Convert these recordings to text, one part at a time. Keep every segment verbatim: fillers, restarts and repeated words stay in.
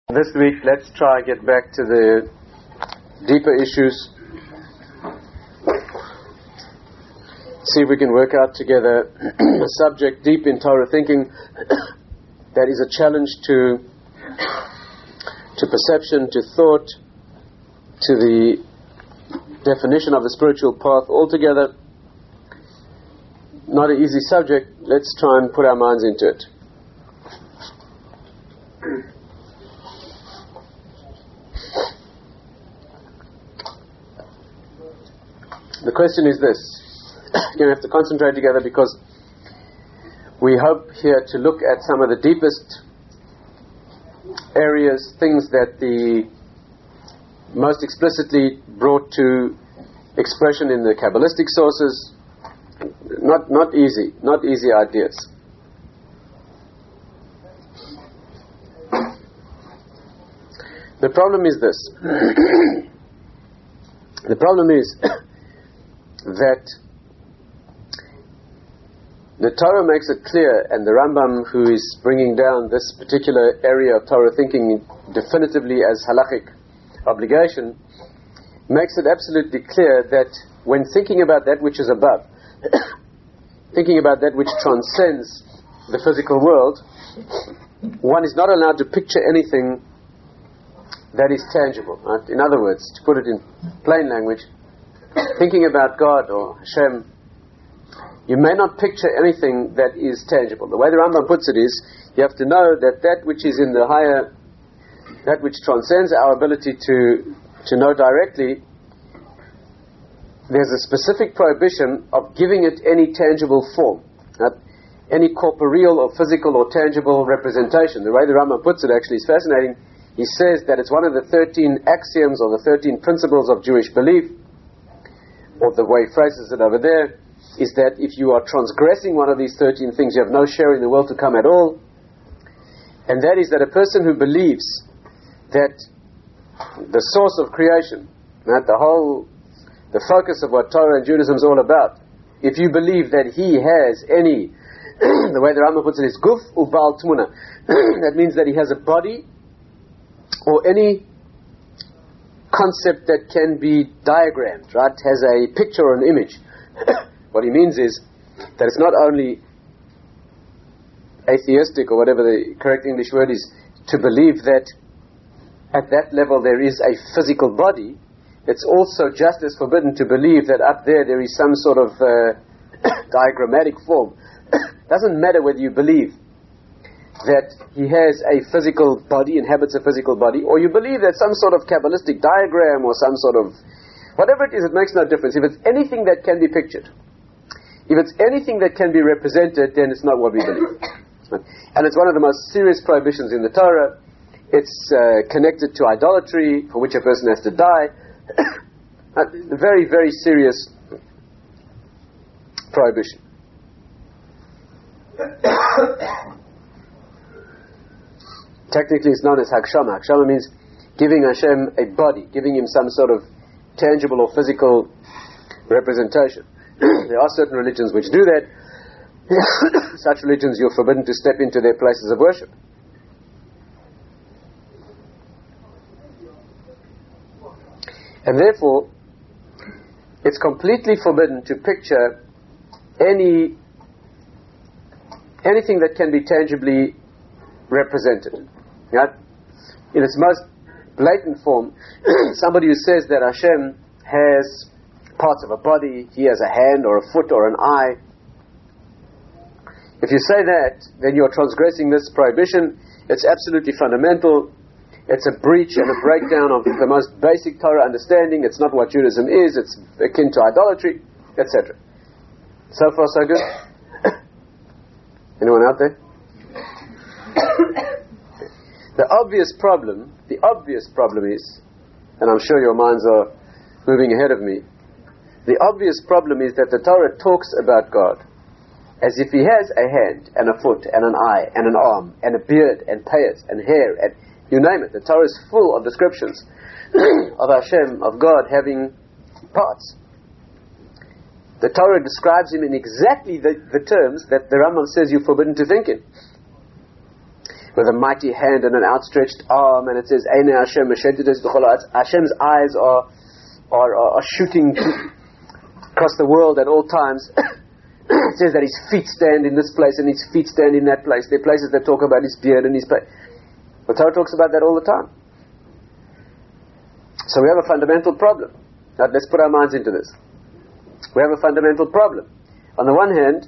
This week, let's try and get back to the deeper issues. See if we can work out together a subject deep in Torah thinking that is a challenge to to perception, to thought, to the definition of the spiritual path altogether. Not an easy subject. Let's try and put our minds into it. The question is this. You're going to have to concentrate together because we hope here to look at some of the deepest areas, things that the most explicitly brought to expression in the Kabbalistic sources. Not not easy, not easy ideas. The problem is this. The problem is that the Torah makes it clear, and the Rambam, who is bringing down this particular area of Torah thinking definitively as halachic obligation, makes it absolutely clear that when thinking about that which is above, thinking about that which transcends the physical world, one is not allowed to picture anything that is tangible. Right? In other words, to put it in plain language, thinking about God or Hashem, you may not picture anything that is tangible. The way the Rambam puts it is, you have to know that that which is in the higher, that which transcends our ability to to know directly, there's a specific prohibition of giving it any tangible form, right? Any corporeal or physical or tangible representation. The way the Rambam puts it actually is fascinating. He says that it's one of the thirteen axioms or the thirteen principles of Jewish belief, or the way he phrases it over there, is that if you are transgressing one of these thirteen things, you have no share in the world to come at all. And that is that a person who believes that the source of creation, that the whole, the focus of what Torah and Judaism is all about, if you believe that he has any, the way the Rambam puts it is guf ubal tmuna, that means that he has a body or any concept that can be diagrammed, right, has a picture or an image. What he means is that it's not only atheistic, or whatever the correct English word is, to believe that at that level there is a physical body. It's also just as forbidden to believe that up there there is some sort of uh, diagrammatic form. Doesn't matter whether you believe that he has a physical body, inhabits a physical body, or you believe that some sort of Kabbalistic diagram or some sort of whatever it is, it makes no difference. If it's anything that can be pictured, if it's anything that can be represented, then it's not what we believe. And it's one of the most serious prohibitions in the Torah. It's uh, connected to idolatry, for which a person has to die. A very, very serious prohibition. Technically it's known as Hagshama. Hagshama means giving Hashem a body, giving him some sort of tangible or physical representation. There are certain religions which do that. Such religions, you're forbidden to step into their places of worship. And therefore, it's completely forbidden to picture any anything that can be tangibly represented. Right? In its most blatant form, somebody who says that Hashem has parts of a body, he has a hand or a foot or an eye. If you say that, then you're transgressing this prohibition. It's absolutely fundamental. It's a breach and a breakdown of the most basic Torah understanding. It's not what Judaism is. It's akin to idolatry, et cetera. So far, so good? Anyone out there? The obvious problem, the obvious problem is, and I'm sure your minds are moving ahead of me, the obvious problem is that the Torah talks about God as if he has a hand and a foot and an eye and an arm and a beard and payas and hair and you name it. The Torah is full of descriptions of Hashem, of God having parts. The Torah describes him in exactly the, the terms that the Rambam says you're forbidden to think in. with a mighty hand and an outstretched arm, and it says, Eine Hashem, Hashem's eyes are, are, are, are shooting across the world at all times. It says that his feet stand in this place and his feet stand in that place. There are places that talk about his beard and his face. The Torah talks about that all the time. So we have a fundamental problem. Now let's put our minds into this. We have a fundamental problem. On the one hand,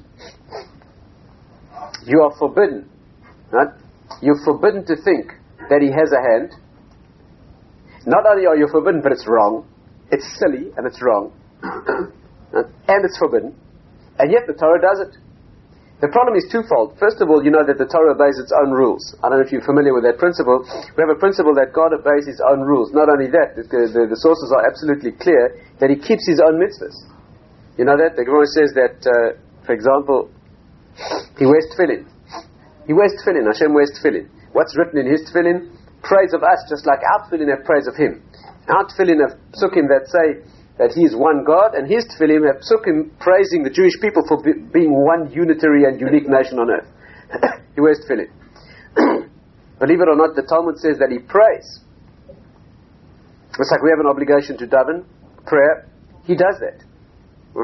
you are forbidden, right? You're forbidden to think that he has a hand. Not only are you forbidden, but it's wrong. It's silly and it's wrong. And it's forbidden. And yet the Torah does it. The problem is twofold. First of all, you know that the Torah obeys its own rules. I don't know if you're familiar with that principle. We have a principle that God obeys his own rules. Not only that, the, the, the sources are absolutely clear that he keeps his own mitzvahs. You know that? The Gemara says that, uh, for example, he wears tefillin. He wears tefillin. Hashem wears tefillin. What's written in his tefillin? Praise of us, just like our tefillin have praise of him. Our tefillin have psukim that say that he is one God, and his tefillin have psukim praising the Jewish people for be, being one unitary and unique nation on earth. He wears tefillin. Believe it or not, the Talmud says that he prays. It's like we have an obligation to daven, prayer. He does that. Huh?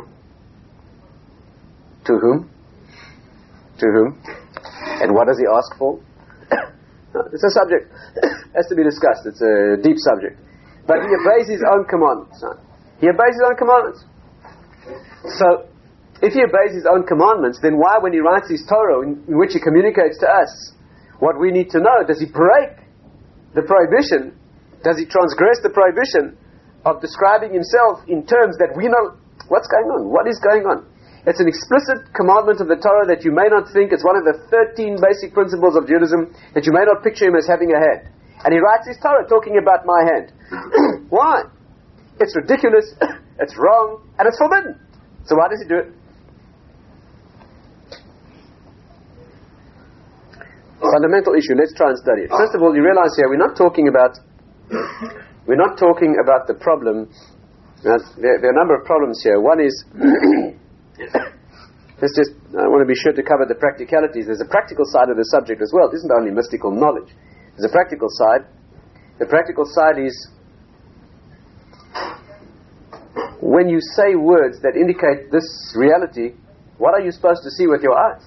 To whom? To whom? And what does he ask for? No, it's a subject. It has to be discussed. It's a deep subject. But he obeys his own commandments. Huh? He obeys his own commandments. So, if he obeys his own commandments, then why, when he writes his Torah, in, in which he communicates to us what we need to know, does he break the prohibition? Does he transgress the prohibition of describing himself in terms that we know what's going on? What is going on? It's an explicit commandment of the Torah that you may not think. It's one of the thirteen basic principles of Judaism that you may not picture him as having a hand. And he writes his Torah talking about my hand. Why? It's ridiculous, it's wrong, and it's forbidden. So why does he do it? Fundamental issue, let's try and study it. First of all, you realize here, we're not talking about we're not talking about the problem. Now, there, there are a number of problems here. One is let's just, I want to be sure to cover the practicalities. There's a practical side of the subject as well. It isn't only mystical knowledge. There's a practical side. The practical side is when you say words that indicate this reality, what are you supposed to see with your eyes?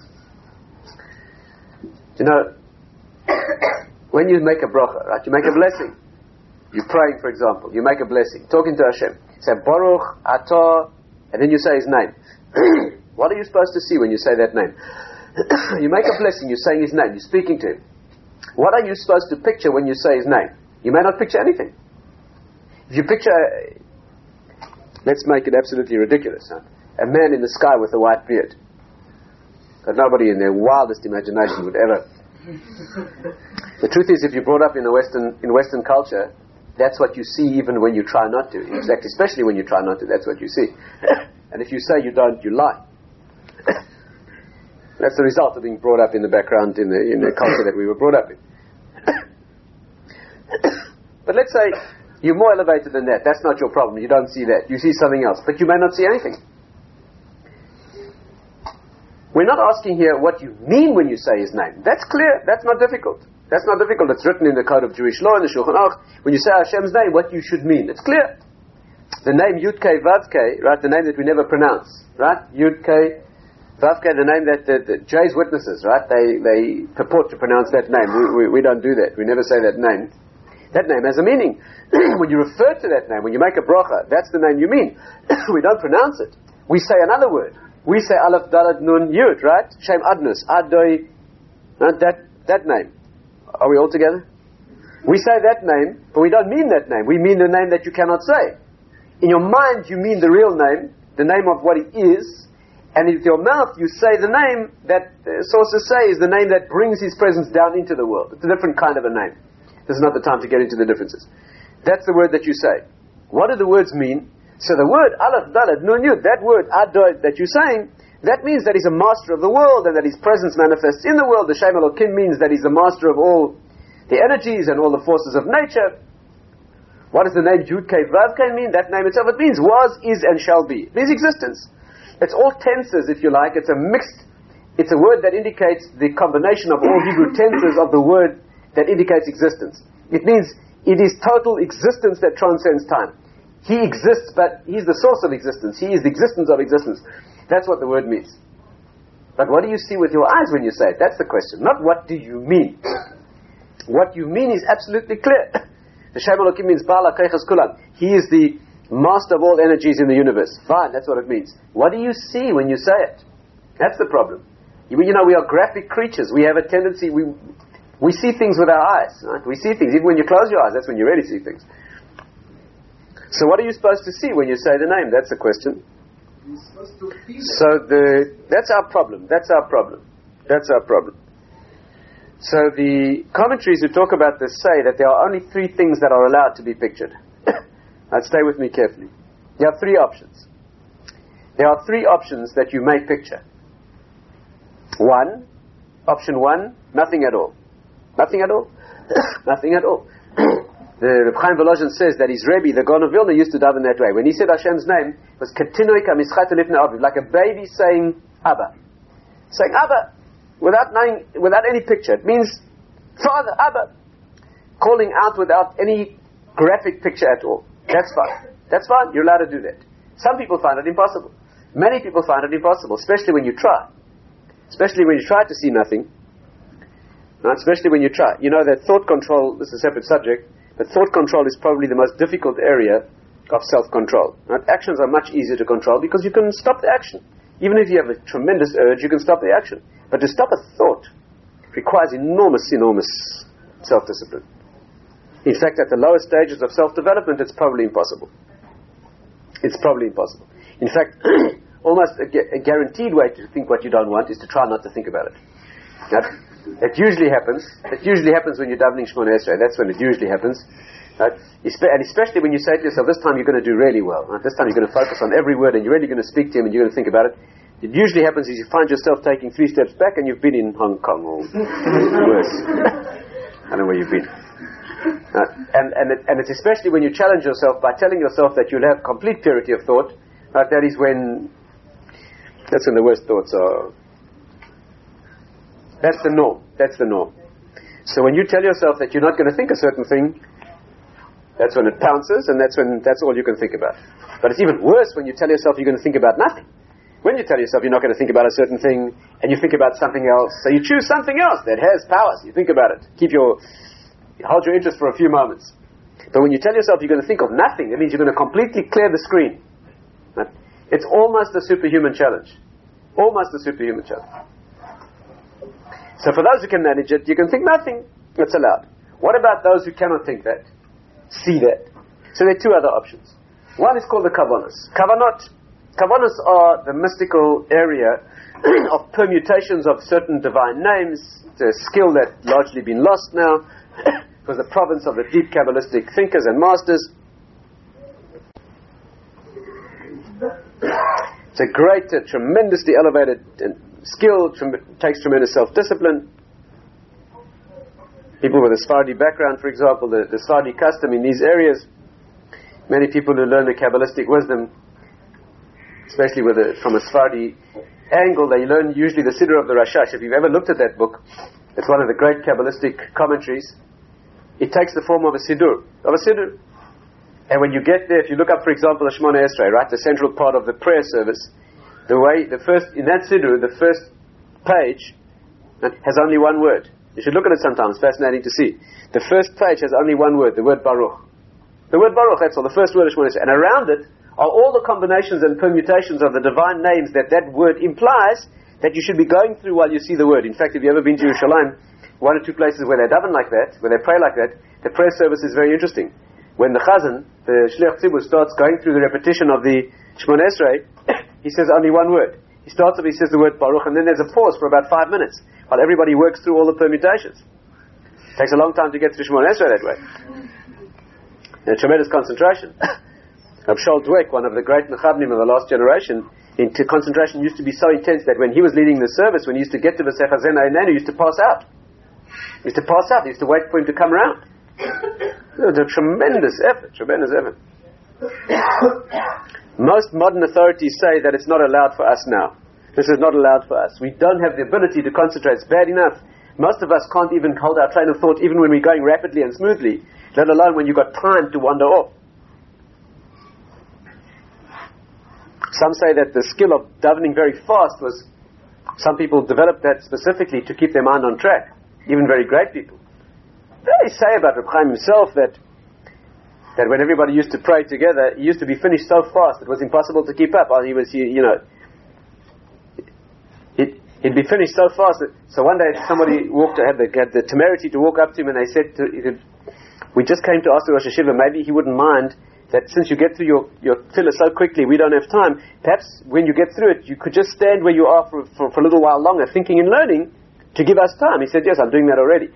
You know, when you make a bracha, right, you make a blessing. You're praying, for example, you make a blessing, talking to Hashem. You say, Baruch, Atah, and then you say his name. What are you supposed to see when you say that name? You make a blessing, you're saying his name, you're speaking to him. What are you supposed to picture when you say his name? You may not picture anything. If you picture, let's make it absolutely ridiculous, huh? A man in the sky with a white beard. That nobody in their wildest imagination would ever. The truth is, if you're brought up in a Western in Western culture, that's what you see even when you try not to. In fact, especially when you try not to, that's what you see. And if you say you don't, you lie. That's the result of being brought up in the background in the in the culture that we were brought up in. But let's say you're more elevated than that. That's not your problem. You don't see that. You see something else. But you may not see anything. We're not asking here what you mean when you say his name. That's clear. That's not difficult. That's not difficult. It's written in the code of Jewish law, in the Shulchan Aruch. When you say Hashem's name, what you should mean. It's clear. The name Yud-Kei Vav-Kei, right, the name that we never pronounce, right? Yud-Kei Vav-Kei, the name that the, the Jay's witnesses, right, they, they purport to pronounce that name. We, we, we don't do that. We never say that name. That name has a meaning. When you refer to that name, when you make a bracha, that's the name you mean. We don't pronounce it. We say another word. We say Aleph Dalad Nun Yud, right? Shem Adnus, Adoi, right? that that name. Are we all together? We say that name, but we don't mean that name. We mean the name that you cannot say. In your mind, you mean the real name, the name of what he is, and with your mouth, you say the name that uh, sources say is the name that brings his presence down into the world. It's a different kind of a name. This is not the time to get into the differences. That's the word that you say. What do the words mean? So the word Aleph Dalad Nun Yud, that word Adoi that you're saying, that means that he's a master of the world and that his presence manifests in the world. The Shem Elokim means that he's the master of all the energies and all the forces of nature. What does the name Yud-Kei Vav-Kei mean? That name itself, it means was, is, and shall be. It means existence. It's all tenses, if you like. It's a mixed It's a word that indicates the combination of all Hebrew tenses of the word that indicates existence. It means it is total existence that transcends time. He exists, but He's the source of existence. He is the existence of existence. That's what the word means. But what do you see with your eyes when you say it? That's the question. Not what do you mean. What you mean is absolutely clear. The Shem Elokim means Baal HaKochos Kulan. He is the master of all energies in the universe. Fine, that's what it means. What do you see when you say it? That's the problem. You, you know, we are graphic creatures. We have a tendency, we we see things with our eyes. Right? We see things. Even when you close your eyes, that's when you really see things. So what are you supposed to see when you say the name? That's the question. You're supposed to feel it. So the that's our problem. That's our problem. That's our problem. So the commentaries who talk about this say that there are only three things that are allowed to be pictured. Now stay with me carefully. There are three options. There are three options that you may picture. One, option one, nothing at all. Nothing at all. Nothing at all. The Reb Chaim Volozhin says that his Rebbe, the Gaon of Vilna, used to daven that way. When he said Hashem's name, it was Ketinoi Kamischat Lifnei Aviv, like a baby saying Abba. Saying Abba, without knowing, without any picture. It means Father, Abba. Calling out without any graphic picture at all. That's fine. That's fine. You're allowed to do that. Some people find it impossible. Many people find it impossible, especially when you try. Especially when you try to see nothing. Right? Especially when you try. You know that thought control, this is a separate subject, but thought control is probably the most difficult area of self-control. Right? Actions are much easier to control because you can stop the action. Even if you have a tremendous urge, you can stop the action. But to stop a thought requires enormous, enormous self-discipline. In fact, at the lower stages of self-development, it's probably impossible. It's probably impossible. In fact, almost a, gu- a guaranteed way to think what you don't want is to try not to think about it. Now, it usually happens. It usually happens when you're davening Shemona Esrei. That's when it usually happens. Right? And especially when you say to yourself, this time you're going to do really well. Right? This time you're going to focus on every word and you're really going to speak to Him and you're going to think about it. It usually happens is you find yourself taking three steps back and you've been in Hong Kong or worse. I don't know where you've been. Uh, and and, it, and it's especially when you challenge yourself by telling yourself that you'll have complete purity of thought. Right? That is when that's when the worst thoughts are. That's the norm. That's the norm. So when you tell yourself that you're not going to think a certain thing, that's when it pounces, and that's when that's all you can think about. But it's even worse when you tell yourself you're going to think about nothing. When you tell yourself you're not going to think about a certain thing, and you think about something else, so you choose something else that has powers. You think about it. Keep your hold your interest for a few moments. But when you tell yourself you're going to think of nothing, it means you're going to completely clear the screen. Right? It's almost a superhuman challenge. Almost a superhuman challenge. So for those who can manage it, you can think nothing. That's allowed. What about those who cannot think that? See that? So there are two other options. One is called the Kavanos. Kavanot. Kavanos are the mystical area of permutations of certain divine names. It's a skill that's largely been lost now. It was the province of the deep Kabbalistic thinkers and masters. It's a great, uh, tremendously elevated uh, skill, trem- takes tremendous self-discipline. People with a Sephardi background, for example, the, the Sephardi custom in these areas, many people who learn the Kabbalistic wisdom, especially with a, from a Sephardi angle, they learn usually the Siddur of the Rashash. If you've ever looked at that book, it's one of the great Kabbalistic commentaries. It takes the form of a Siddur, of a Siddur. And when you get there, if you look up, for example, the Shemona Esrei, right, the central part of the prayer service, the way, the first, in that Siddur, the first page has only one word. You should look at it sometimes, it's fascinating to see. The first page has only one word, the word Baruch. The word Baruch, that's all, the first word of Shemona Esrei. And around it are all the combinations and permutations of the divine names that that word implies that you should be going through while you see the word. In fact, if you've ever been to Yerushalayim, one or two places where they daven like that, where they pray like that, the prayer service is very interesting. When the Chazan, the Shliach Tzibur, starts going through the repetition of the Shemona Esrei, he says only one word. He starts off, he says the word Baruch, and then there's a pause for about five minutes while everybody works through all the permutations. It takes a long time to get through Shemona Esrei that way. And a tremendous concentration. Reb Shaul Dweck, one of the great Mechabnim of the last generation, into concentration used to be so intense that when he was leading the service, when he used to get to the Sefer Zena Einenu, he used to pass out. He used to pass out. He used to wait for him to come around. It was a tremendous effort, tremendous effort. Most modern authorities say that it's not allowed for us now. This is not allowed for us. We don't have the ability to concentrate. It's bad enough. Most of us can't even hold our train of thought even when we're going rapidly and smoothly, let alone when you've got time to wander off. Some say that the skill of davening very fast was, some people developed that specifically to keep their mind on track, even very great people. They say about Reb Chaim himself that that when everybody used to pray together, he used to be finished so fast it was impossible to keep up. Or he was, you, you know, it, he'd be finished so fast that, so one day somebody walked, had the, had the temerity to walk up to him, and they said, to, he said, we just came to ask the Rosh Hashiva, maybe he wouldn't mind that since you get through your, your tefillah so quickly, we don't have time, perhaps when you get through it, you could just stand where you are for, for, for a little while longer, thinking and learning, to give us time. He said, yes, I'm doing that already.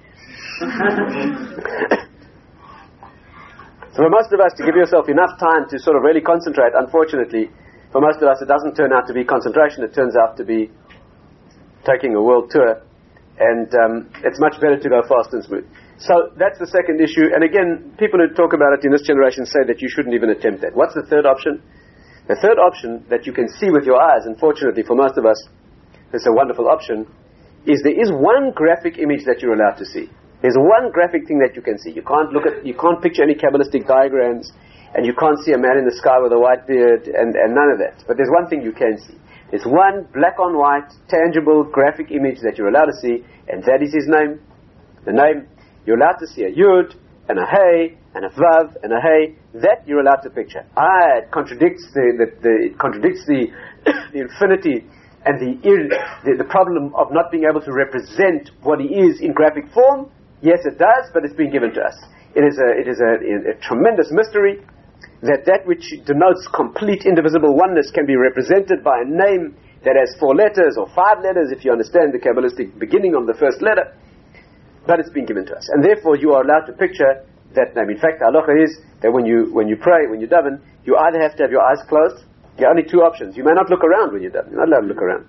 So for most of us, to give yourself enough time to sort of really concentrate, unfortunately, for most of us it doesn't turn out to be concentration, it turns out to be taking a world tour, and um, it's much better to go fast and smooth. So that's the second issue, and again, people who talk about it in this generation say that you shouldn't even attempt that. What's the third option? The third option that you can see with your eyes, unfortunately for most of us, it's a wonderful option, is there is one graphic image that you're allowed to see. There's one graphic thing that you can see. You can't look at, you can't picture any Kabbalistic diagrams, and you can't see a man in the sky with a white beard, and, and none of that. But there's one thing you can see. There's one black on white, tangible, graphic image that you're allowed to see, and that is his name. The name, you're allowed to see a Yud, and a Hey, and a Vav, and a Hey. That you're allowed to picture. Ah, it contradicts the, the, the it contradicts the, the infinity and the, the the problem of not being able to represent what he is in graphic form. Yes, it does, but it's been given to us. It is a it is a, a tremendous mystery that that which denotes complete indivisible oneness can be represented by a name that has four letters or five letters, if you understand the Kabbalistic beginning of the first letter. But it's been given to us, and therefore you are allowed to picture that name. In fact, the halacha is that when you when you pray, when you daven, you either have to have your eyes closed. There are only two options. You may not look around when you daven. You're not allowed to look around.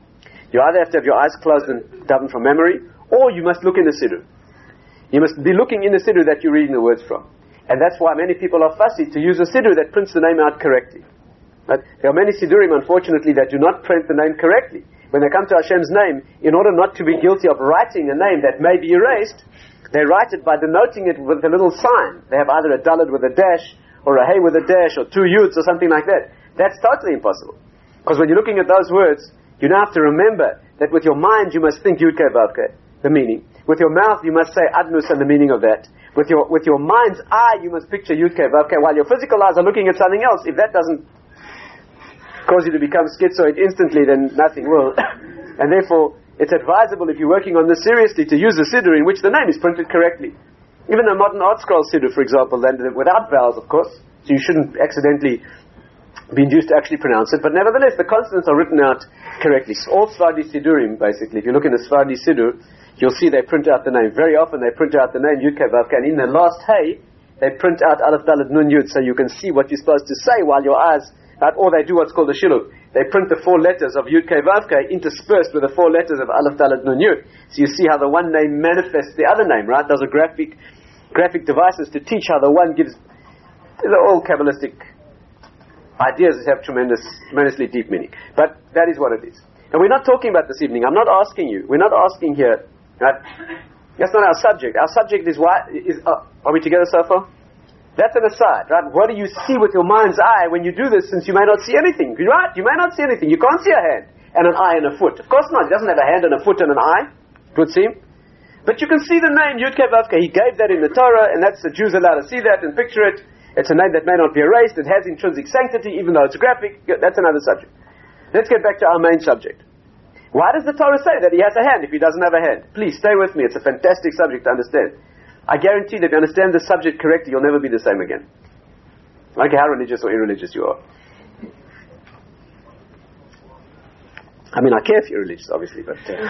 You either have to have your eyes closed and daven from memory, or you must look in the siddur. You must be looking in the siddur that you're reading the words from. And that's why many people are fussy to use a siddur that prints the name out correctly. But there are many siddurim, unfortunately, that do not print the name correctly. When they come to Hashem's name, in order not to be guilty of writing a name that may be erased, they write it by denoting it with a little sign. They have either a dalad with a dash, or a hey with a dash, or two yuds, or something like that. That's totally impossible. Because when you're looking at those words, you now have to remember that with your mind you must think Yud Kei Vav Kei, the meaning. With your mouth you must say Adnus and the meaning of that. With your with your mind's eye you must picture Yud Kei Vav Kei, while your physical eyes are looking at something else. If that doesn't cause you to become schizoid instantly, then nothing will. And therefore, it's advisable if you're working on this seriously to use a siddur in which the name is printed correctly. Even a modern art scroll siddur, for example, then without vowels, of course, so you shouldn't accidentally be induced to actually pronounce it, but nevertheless, the consonants are written out correctly. So all Sfardi siddurim, basically, if you look in a Sfardi siddur, you'll see they print out the name. Very often they print out the name Yud Kei Vav Kei, and in the last hey, they print out Aleph Dalet Nun Yud, so you can see what you're supposed to say while your eyes, or they do what's called a shiluk. They print the four letters of Yud Kei Vav Kei interspersed with the four letters of Aleph Dalet Nun Yud. So you see how the one name manifests the other name, right? Those are graphic graphic devices to teach how the one gives. They're all Kabbalistic ideas that have tremendous, tremendously deep meaning. But that is what it is. And we're not talking about this evening. I'm not asking you. We're not asking here. Right? That's not our subject. Our subject is why. Is, uh, are we together so far? That's an aside, right? What do you see with your mind's eye when you do this, since you may not see anything? Right? You may not see anything. You can't see a hand and an eye and a foot. Of course not. He doesn't have a hand and a foot and an eye, it would seem. But you can see the name Yud Kei Vav Kei. He gave that in the Torah, and that's the Jews allowed to see that and picture it. It's a name that may not be erased. It has intrinsic sanctity, even though it's graphic. That's another subject. Let's get back to our main subject. Why does the Torah say that he has a hand if he doesn't have a hand? Please stay with me. It's a fantastic subject to understand. I guarantee that if you understand the subject correctly, you'll never be the same again. I don't care how religious or irreligious you are. I mean, I care if you're religious, obviously, but... Uh,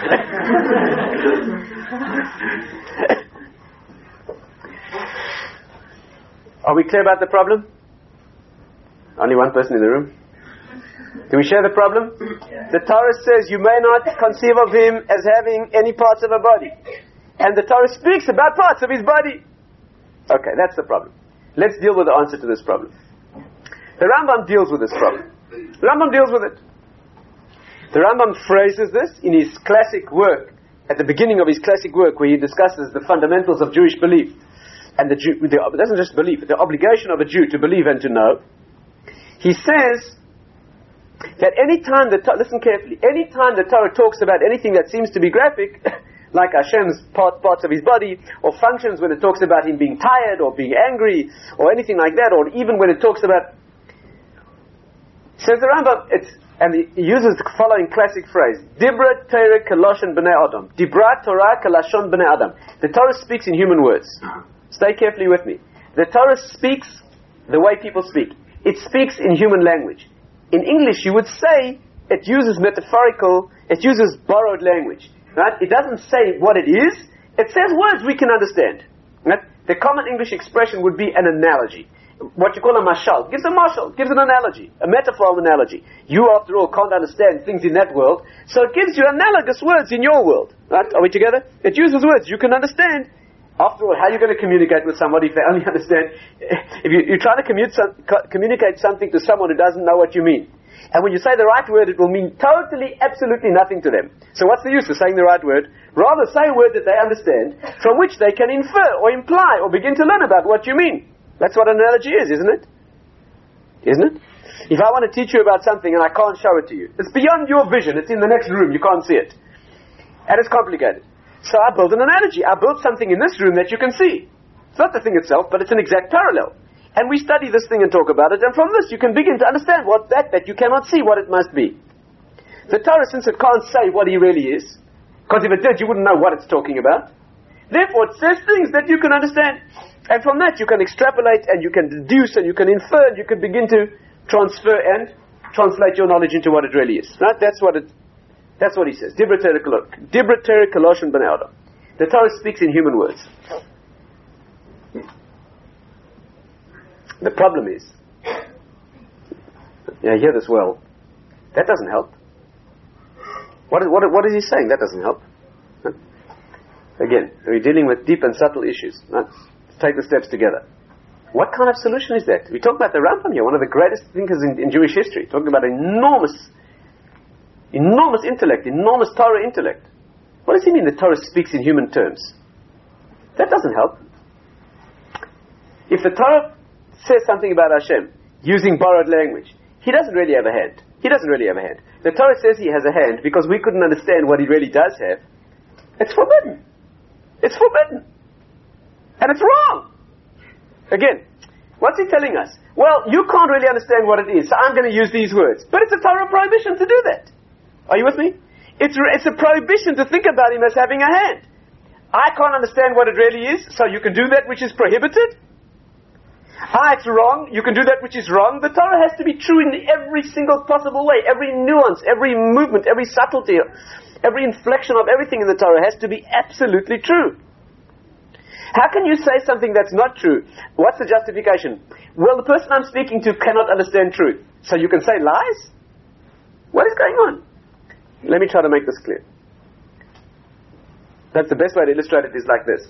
are we clear about the problem? Only one person in the room. Do we share the problem? Yeah. The Torah says you may not conceive of him as having any parts of a body. And the Torah speaks about parts of his body. Okay, that's the problem. Let's deal with the answer to this problem. The Rambam deals with this problem. The Rambam deals with it. The Rambam phrases this in his classic work, at the beginning of his classic work, where he discusses the fundamentals of Jewish belief. And the Jew, the, it doesn't just believe, the obligation of a Jew to believe and to know. He says that any time the Torah, listen carefully, any time the Torah talks about anything that seems to be graphic, like Hashem's part, parts of his body, or functions when it talks about him being tired or being angry, or anything like that, or even when it talks about, says the Rambam, it's, and he uses the following classic phrase, Dibra Torah Kalashon B'nei Adam. Dibra Torah Kalashon B'nei Adam. The Torah speaks in human words. Stay carefully with me. The Torah speaks the way people speak. It speaks in human language. In English, you would say it uses metaphorical, it uses borrowed language. Right? It doesn't say what it is. It says words we can understand. Right? The common English expression would be an analogy. What you call a mashal. Gives a mashal, gives an analogy, a metaphor analogy. You, after all, can't understand things in that world, so it gives you analogous words in your world. Right? Are we together? It uses words you can understand. After all, how are you going to communicate with somebody if they only understand? If you, you try to commute some, co- communicate something to someone who doesn't know what you mean, and when you say the right word, it will mean totally, absolutely nothing to them. So what's the use of saying the right word? Rather say a word that they understand, from which they can infer or imply or begin to learn about what you mean. That's what an analogy is, isn't it? Isn't it? If I want to teach you about something and I can't show it to you, it's beyond your vision, it's in the next room, you can't see it. And it's complicated. So I build an analogy. I build something in this room that you can see. It's not the thing itself, but it's an exact parallel. And we study this thing and talk about it, and from this you can begin to understand what that, that you cannot see, what it must be. The Torah, since it can't say what he really is, because if it did, you wouldn't know what it's talking about. Therefore, it says things that you can understand. And from that you can extrapolate, and you can deduce, and you can infer, and you can begin to transfer and translate your knowledge into what it really is. Right? That's what it, that's what he says. Dibra Torah Kalashon B'nei Adam. The Torah speaks in human words. The problem is, yeah, hear this well, that doesn't help. What is, what, what is he saying? That doesn't help. Huh? Again, we're dealing with deep and subtle issues. Right? Let's take the steps together. What kind of solution is that? We talk about the Rambam here, one of the greatest thinkers in, in Jewish history, talking about enormous, enormous intellect, enormous Torah intellect. What does he mean the Torah speaks in human terms? That doesn't help. If the Torah says something about Hashem using borrowed language, he doesn't really have a hand. He doesn't really have a hand. The Torah says he has a hand because we couldn't understand what he really does have. It's forbidden. It's forbidden. And it's wrong. Again, what's he telling us? Well, you can't really understand what it is, so I'm going to use these words. But it's a Torah prohibition to do that. Are you with me? It's, it's a prohibition to think about him as having a hand. I can't understand what it really is, so you can do that which is prohibited. Ah, it's wrong, you can do that which is wrong. The Torah has to be true in every single possible way. Every nuance, every movement, every subtlety, every inflection of everything in the Torah has to be absolutely true. How can you say something that's not true? What's the justification? Well, the person I'm speaking to cannot understand truth. So you can say lies? What is going on? Let me try to make this clear. That's the best way to illustrate it is like this.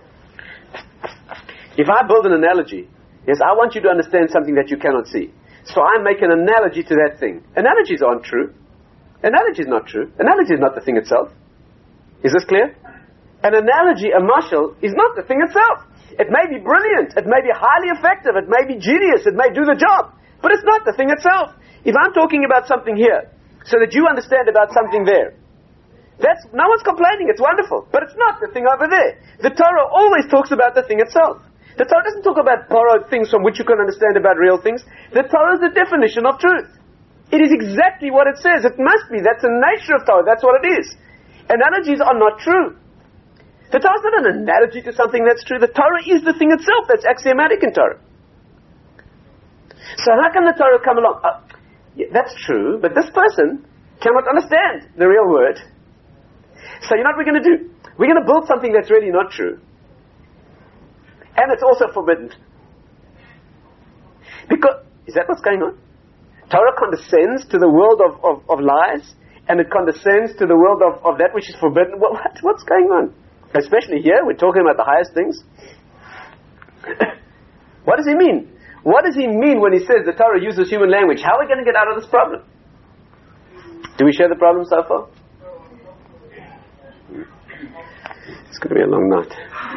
If I build an analogy, yes, I want you to understand something that you cannot see. So I make an analogy to that thing. Analogies aren't true. Analogy is not true. Analogy is not the thing itself. Is this clear? An analogy, a mashal, is not the thing itself. It may be brilliant, it may be highly effective, it may be genius, it may do the job, but it's not the thing itself. If I'm talking about something here, so that you understand about something there, that's, no one's complaining, it's wonderful, but it's not the thing over there. The Torah always talks about the thing itself. The Torah doesn't talk about borrowed things from which you can understand about real things. The Torah is the definition of truth. It is exactly what it says. It must be. That's the nature of Torah. That's what it is. Analogies are not true. The Torah is not an analogy to something that's true. The Torah is the thing itself that's axiomatic in Torah. So how can the Torah come along? Uh, yeah, that's true, but this person cannot understand the real word. So you know what we're going to do? We're going to build something that's really not true. And it's also forbidden. Because, is that what's going on? Torah condescends to the world of, of, of lies, and it condescends to the world of, of that which is forbidden. Well, what, what's going on? Especially here, we're talking about the highest things. What does he mean? What does he mean when he says the Torah uses human language? How are we going to get out of this problem? Do we share the problem so far? It's going to be a long night.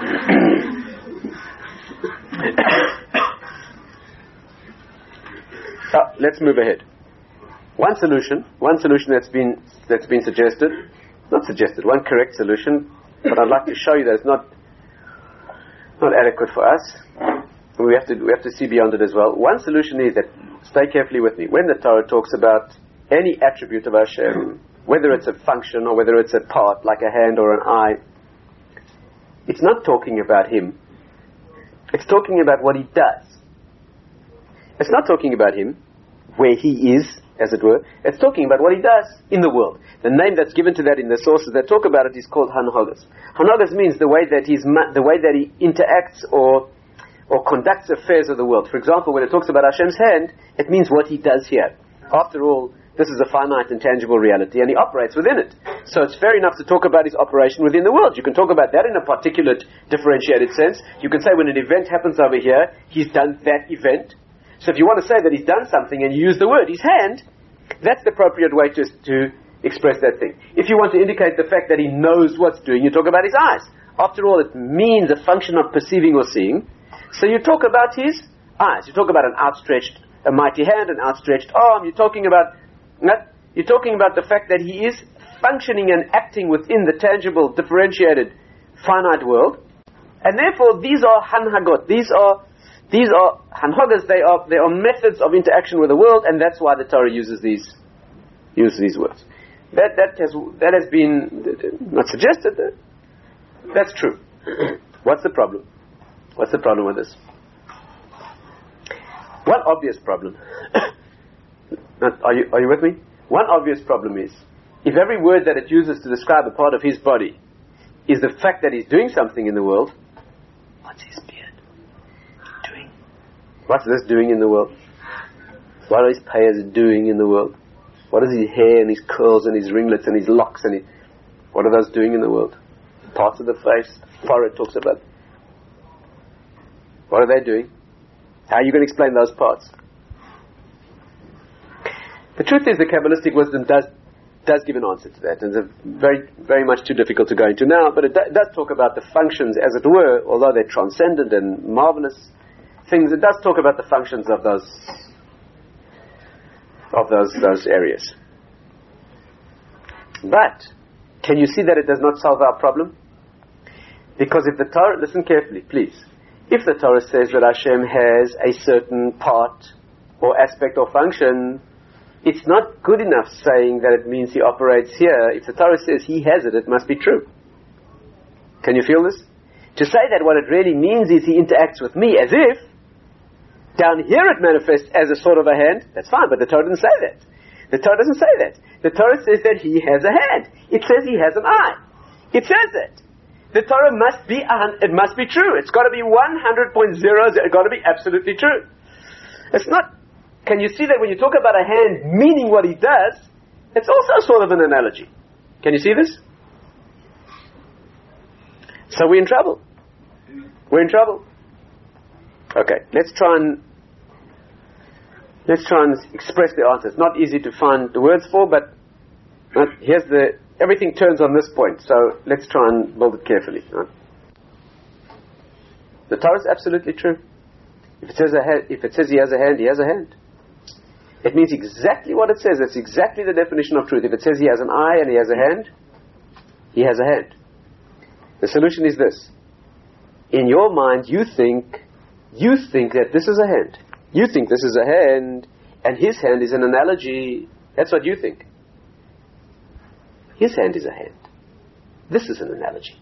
So, let's move ahead. One solution, one solution that's been that's been suggested, not suggested, one correct solution, but I'd like to show you that it's not not adequate for us. We have to we have to see beyond it as well. One solution is that, stay carefully with me, when the Torah talks about any attribute of Hashem, whether it's a function or whether it's a part, like a hand or an eye, it's not talking about Him. It's talking about what He does. It's not talking about Him, where He is, as it were. It's talking about what He does in the world. The name that's given to that in the sources that talk about it is called Hanhagas. Hanhagas means the way that He's ma- the way that He interacts or or conducts affairs of the world. For example, when it talks about Hashem's hand, it means what He does here. After all, this is a finite and tangible reality, and He operates within it. So it's fair enough to talk about His operation within the world. You can talk about that in a particulate, differentiated sense. You can say when an event happens over here, He's done that event. So if you want to say that He's done something and you use the word, His hand, that's the appropriate way to, to express that thing. If you want to indicate the fact that He knows what's doing, you talk about His eyes. After all, it means a function of perceiving or seeing. So you talk about His eyes. You talk about an outstretched, a mighty hand, an outstretched arm. You're talking about, you're talking about the fact that He is functioning and acting within the tangible, differentiated, finite world. And therefore, these are hanhagot. These are These are hanhagas. They are they are methods of interaction with the world, and that's why the Torah uses these uses these words. That that has that has been not suggested. That's true. What's the problem? What's the problem with this? One obvious problem. Are you are you with me? One obvious problem is, if every word that it uses to describe a part of His body is the fact that He's doing something in the world, what's His beard doing? What's this doing in the world? What are His payas doing in the world? What is His hair and His curls and His ringlets and His locks and His, what are those doing in the world? Parts of the face, forehead talks about. What are they doing? How are you going to explain those parts? The truth is, the Kabbalistic wisdom does does give an answer to that, and it's very very much too difficult to go into now. But it do, does talk about the functions, as it were, although they're transcendent and marvelous things. It does talk about the functions of those of those those areas. But can you see that it does not solve our problem? Because if the Torah, listen carefully, please. If the Torah says that Hashem has a certain part or aspect or function, it's not good enough saying that it means He operates here. If the Torah says He has it, it must be true. Can you feel this? To say that what it really means is He interacts with me as if down here it manifests as a sort of a hand, that's fine, but the Torah doesn't say that. The Torah doesn't say that. The Torah says that He has a hand. It says He has an eye. It says that. The Torah must be, it must be true. It's got to be one hundred point zero, it's got to be absolutely true. It's not, can you see that when you talk about a hand meaning what He does, it's also sort of an analogy. Can you see this? So we're in trouble. We're in trouble. Okay, let's try and, let's try and express the answer. It's not easy to find the words for, but, but here's the, everything turns on this point, so let's try and build it carefully. Right? The Torah is absolutely true. If it says a ha- if it says He has a hand, He has a hand. It means exactly what it says. That's exactly the definition of truth. If it says He has an eye and He has a hand, He has a hand. The solution is this. In your mind, you think, you think that this is a hand. You think this is a hand, and His hand is an analogy. That's what you think. His hand is a hand. This is an analogy.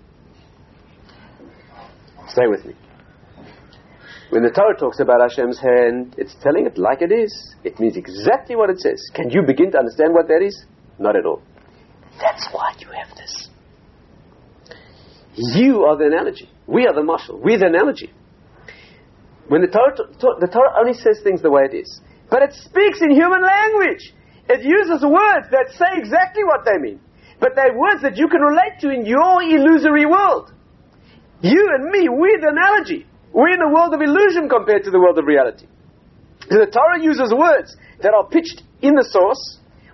Stay with me. When the Torah talks about Hashem's hand, it's telling it like it is. It means exactly what it says. Can you begin to understand what that is? Not at all. That's why you have this. You are the analogy. We are the mashal. We're the analogy. When the Torah, the Torah only says things the way it is. But it speaks in human language. It uses words that say exactly what they mean. But they're words that you can relate to in your illusory world. You and me, we're the analogy. We're in a world of illusion compared to the world of reality. So the Torah uses words that are pitched in the source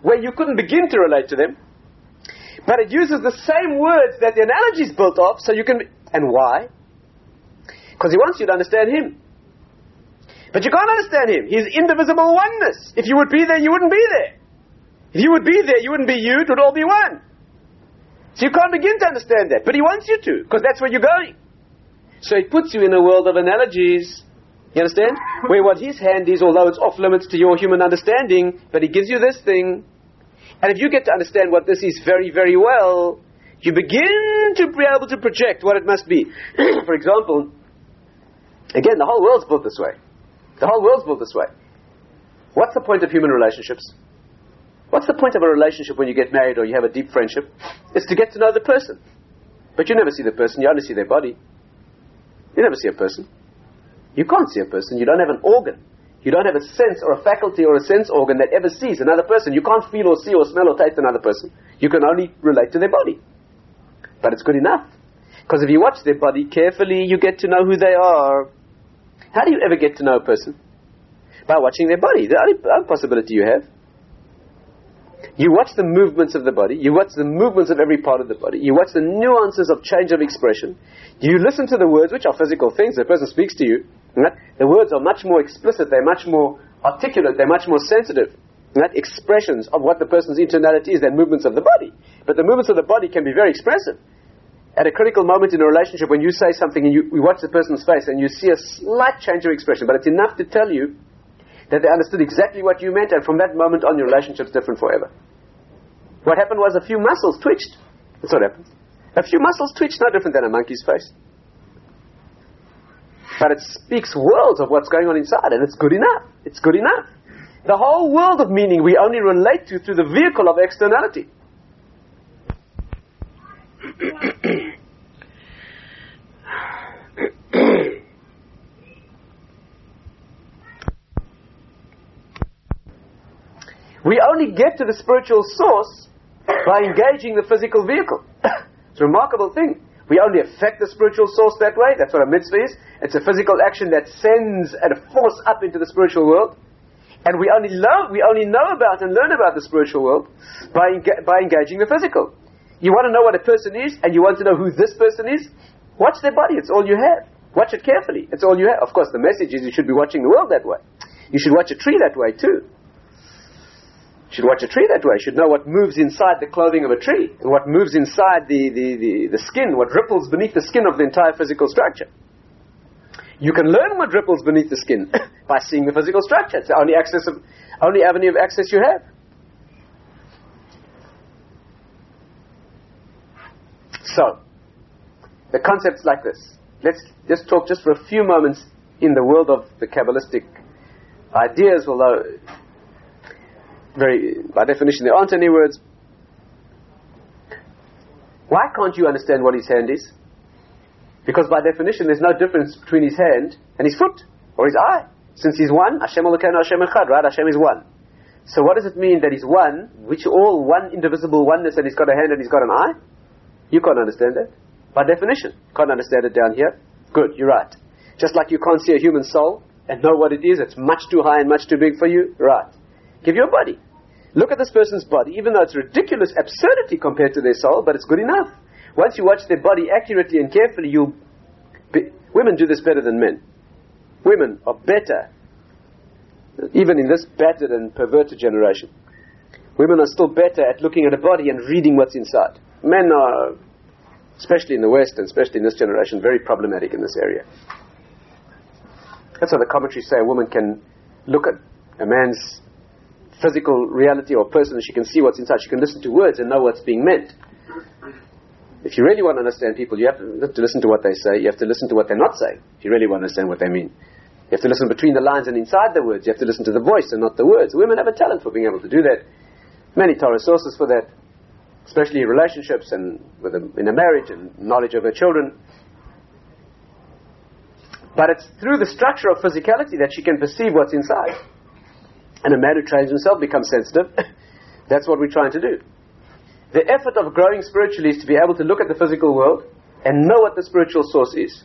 where you couldn't begin to relate to them. But it uses the same words that the analogy is built off, so you can... And why? Because he wants you to understand him. But you can't understand him. He's indivisible oneness. If you would be there, you wouldn't be there. If you would be there, you wouldn't be you. It would all be one. So you can't begin to understand that. But he wants you to, because that's where you're going. So he puts you in a world of analogies. You understand? Where what his hand is, although it's off limits to your human understanding, but he gives you this thing. And if you get to understand what this is very, very well, you begin to be able to project what it must be. For example, again, the whole world's built this way. The whole world's built this way. What's the point of human relationships? What's the point of a relationship when you get married or you have a deep friendship? It's to get to know the person. But you never see the person, you only see their body. You never see a person. You can't see a person, you don't have an organ. You don't have a sense or a faculty or a sense organ that ever sees another person. You can't feel or see or smell or taste another person. You can only relate to their body. But it's good enough. Because if you watch their body carefully, you get to know who they are. How do you ever get to know a person? By watching their body. The only, only possibility you have. You watch the movements of the body. You watch the movements of every part of the body. You watch the nuances of change of expression. You listen to the words, which are physical things. The person speaks to you. Right? The words are much more explicit. They're much more articulate. They're much more sensitive. Right? Expressions of what the person's internality is than movements of the body. But the movements of the body can be very expressive. At a critical moment in a relationship, when you say something and you, you watch the person's face and you see a slight change of expression, but it's enough to tell you that they understood exactly what you meant, and from that moment on your relationship's different forever. What happened was a few muscles twitched. That's what happened. A few muscles twitched, no different than a monkey's face. But it speaks worlds of what's going on inside, and it's good enough. It's good enough. The whole world of meaning we only relate to through the vehicle of externality. We only get to the spiritual source by engaging the physical vehicle. It's a remarkable thing. We only affect the spiritual source that way. That's what a mitzvah is. It's a physical action that sends a force up into the spiritual world. And we only know, we only know about and learn about the spiritual world by, enga- by engaging the physical. You want to know what a person is, and you want to know who this person is? Watch their body. It's all you have. Watch it carefully. It's all you have. Of course, the message is you should be watching the world that way. You should watch a tree that way too. You should watch a tree that way. You should know what moves inside the clothing of a tree, and what moves inside the, the, the, the skin, what ripples beneath the skin of the entire physical structure. You can learn what ripples beneath the skin by seeing the physical structure. It's the only access of, only avenue of access you have. So, the concept's like this. Let's just talk just for a few moments in the world of the Kabbalistic ideas, although very, by definition there aren't any words. Why can't you understand what his hand is? Because by definition there's no difference between his hand and his foot, or his eye. Since he's one, Hashem Elokeinu Hashem Echad, right? Hashem is one. So what does it mean that he's one, which all one indivisible oneness, and he's got a hand and he's got an eye? You can't understand that. By definition. Can't understand it down here. Good, you're right. Just like you can't see a human soul and know what it is, it's much too high and much too big for you. Right. Give you a body. Look at this person's body, even though it's ridiculous absurdity compared to their soul, but it's good enough. Once you watch their body accurately and carefully, you'll be, women do this better than men. Women are better, even in this battered and perverted generation. Women are still better at looking at a body and reading what's inside. Men are, especially in the West and especially in this generation, very problematic in this area. That's why the commentaries say a woman can look at a man's physical reality or person, and she can see what's inside. She can listen to words and know what's being meant. If you really want to understand people, you have to listen to what they say. You have to listen to what they're not saying, if you really want to understand what they mean. You have to listen between the lines and inside the words. You have to listen to the voice and not the words. Women have a talent for being able to do that. Many Torah sources for that, especially in relationships and with a, in a marriage and knowledge of her children. But it's through the structure of physicality that she can perceive what's inside. And a man who trains himself becomes sensitive. That's what we're trying to do. The effort of growing spiritually is to be able to look at the physical world and know what the spiritual source is.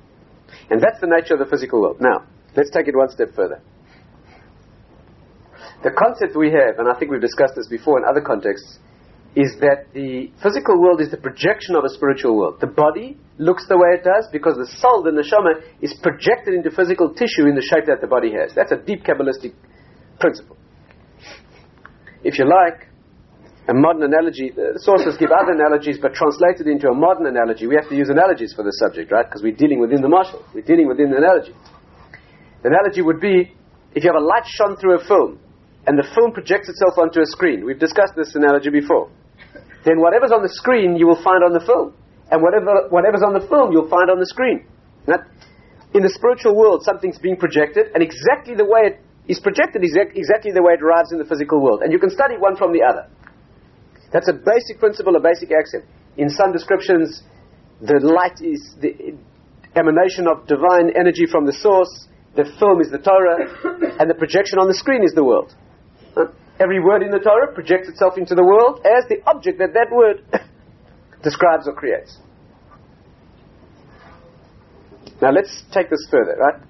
And that's the nature of the physical world. Now, let's take it one step further. The concept we have, and I think we've discussed this before in other contexts, is that the physical world is the projection of a spiritual world. The body looks the way it does because the soul, the neshama, is projected into physical tissue in the shape that the body has. That's a deep Kabbalistic principle. If you like, a modern analogy, the sources give other analogies, but translated into a modern analogy, we have to use analogies for this subject, right? Because we're dealing within the marshal. We're dealing within the analogy. The analogy would be, if you have a light shone through a film, and the film projects itself onto a screen. We've discussed this analogy before. Then whatever's on the screen, you will find on the film. And whatever whatever's on the film, you'll find on the screen. Right? In the spiritual world, something's being projected, and exactly the way it is projected is exactly the way it arrives in the physical world. And you can study one from the other. That's a basic principle, a basic axiom. In some descriptions, the light is the emanation of divine energy from the source, the film is the Torah, and the projection on the screen is the world. Huh? Every word in the Torah projects itself into the world as the object that that word describes or creates. Now let's take this further, right?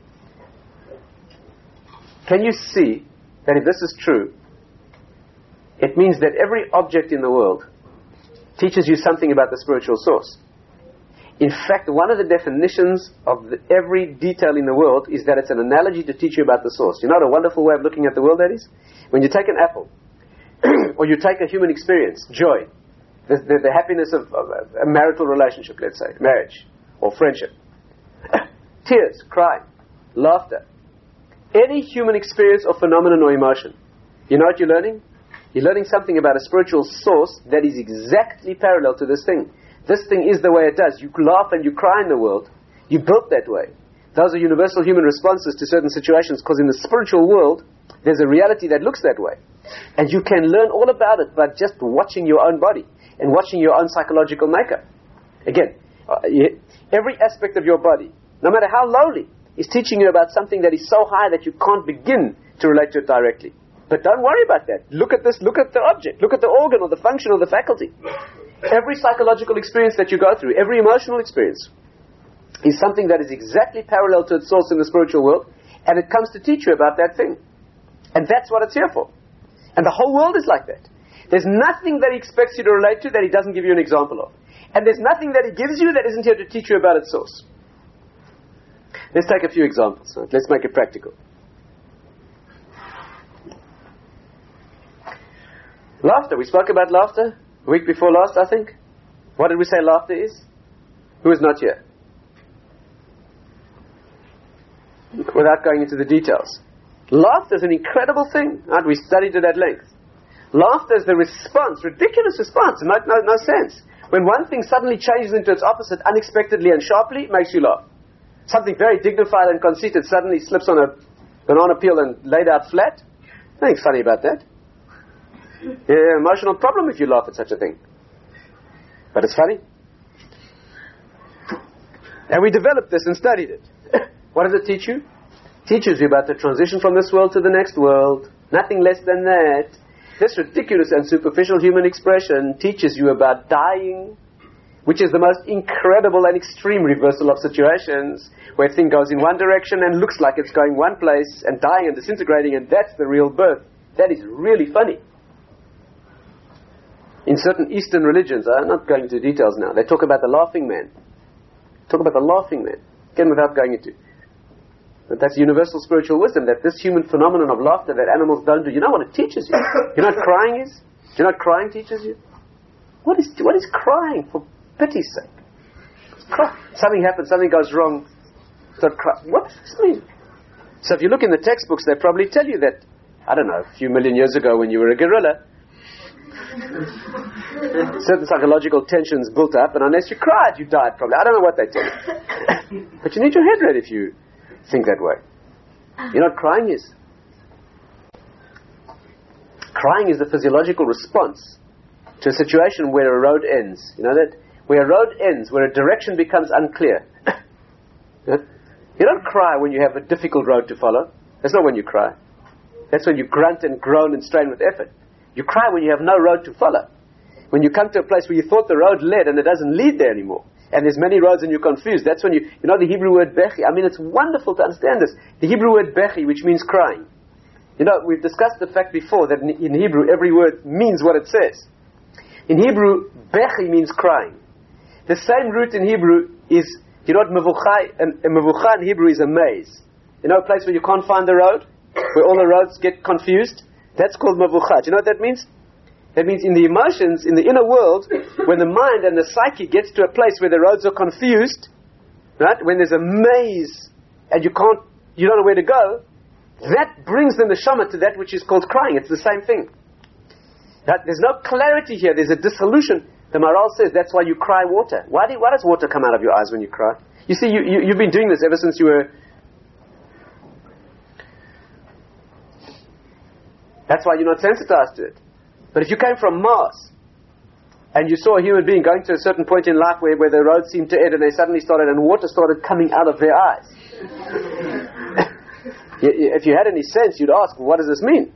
Can you see that if this is true, it means that every object in the world teaches you something about the spiritual source? In fact, one of the definitions of the, every detail in the world is that it's an analogy to teach you about the source. You know what a wonderful way of looking at the world that is? When you take an apple, or you take a human experience, joy, the, the, the happiness of, of a marital relationship, let's say, marriage, or friendship, tears, crying, laughter, any human experience or phenomenon or emotion, you know what you're learning? You're learning something about a spiritual source that is exactly parallel to this thing. This thing is the way it does. You laugh and you cry in the world. You built that way. Those are universal human responses to certain situations, because in the spiritual world, there's a reality that looks that way. And you can learn all about it by just watching your own body and watching your own psychological makeup. Again, uh, you, every aspect of your body, no matter how lowly, is teaching you about something that is so high that you can't begin to relate to it directly. But don't worry about that. Look at this, look at the object, look at the organ or the function or the faculty. Every psychological experience that you go through, every emotional experience, is something that is exactly parallel to its source in the spiritual world, and it comes to teach you about that thing. And that's what it's here for. And the whole world is like that. There's nothing that he expects you to relate to that he doesn't give you an example of. And there's nothing that he gives you that isn't here to teach you about its source. Let's take a few examples. Right? Let's make it practical. Laughter. We spoke about laughter a week before last, I think. What did we say laughter is? Who is not here? Without going into the details. Laughter is an incredible thing. Right? We studied it at length. Laughter is the response, ridiculous response, no, no, no sense. When one thing suddenly changes into its opposite unexpectedly and sharply, it makes you laugh. Something very dignified and conceited suddenly slips on a banana peel and laid out flat. Nothing funny about that. Yeah, emotional problem if you laugh at such a thing. But it's funny. And we developed this and studied it. What does it teach you? It teaches you about the transition from this world to the next world. Nothing less than that. This ridiculous and superficial human expression teaches you about dying, which is the most incredible and extreme reversal of situations, where a thing goes in one direction and looks like it's going one place, and dying and disintegrating, and that's the real birth. That is really funny. In certain Eastern religions, I'm not going into details now, they talk about the laughing man. Talk about the laughing man. Again, without going into. But that's universal spiritual wisdom, that this human phenomenon of laughter that animals don't do. You know what it teaches you? You know what crying is? Do you know what crying teaches you? What is what is crying, for pity's sake? Cry. Something happens, something goes wrong. Start crying. What does this mean? So if you look in the textbooks, they probably tell you that, I don't know, a few million years ago when you were a gorilla, certain psychological tensions built up, and unless you cried, you died probably. I don't know what they tell you. But you need your head read if you think that way. You know what crying is? Crying is the physiological response to a situation where a road ends. You know that? Where a road ends, where a direction becomes unclear. You don't cry when you have a difficult road to follow. That's not when you cry. That's when you grunt and groan and strain with effort. You cry when you have no road to follow. When you come to a place where you thought the road led and it doesn't lead there anymore. And there's many roads and you're confused. That's when you, you know the Hebrew word bechi. I mean, it's wonderful to understand this. The Hebrew word bechi, which means crying, You know, we've discussed the fact before that in, in Hebrew every word means what it says. In Hebrew, bechi means crying. The same root in Hebrew is, you know what mevucha, and a mevucha in Hebrew is a maze. You know a place where you can't find the road? Where all the roads get confused? That's called mevucha. Do you know what that means? That means in the emotions, in the inner world, when the mind and the psyche gets to a place where the roads are confused, right? When there's a maze and you can't, you don't know where to go, that brings the neshama to that which is called crying. It's the same thing. Right? There's no clarity here. There's a dissolution. The Maharal says that's why you cry water. Why, do, why does water come out of your eyes when you cry? You see, you, you, you've been doing this ever since you were... That's why you're not sensitized to it. But if you came from Mars, and you saw a human being going to a certain point in life where, where the road seemed to end, and they suddenly started, and water started coming out of their eyes. If you had any sense, you'd ask, what does this mean?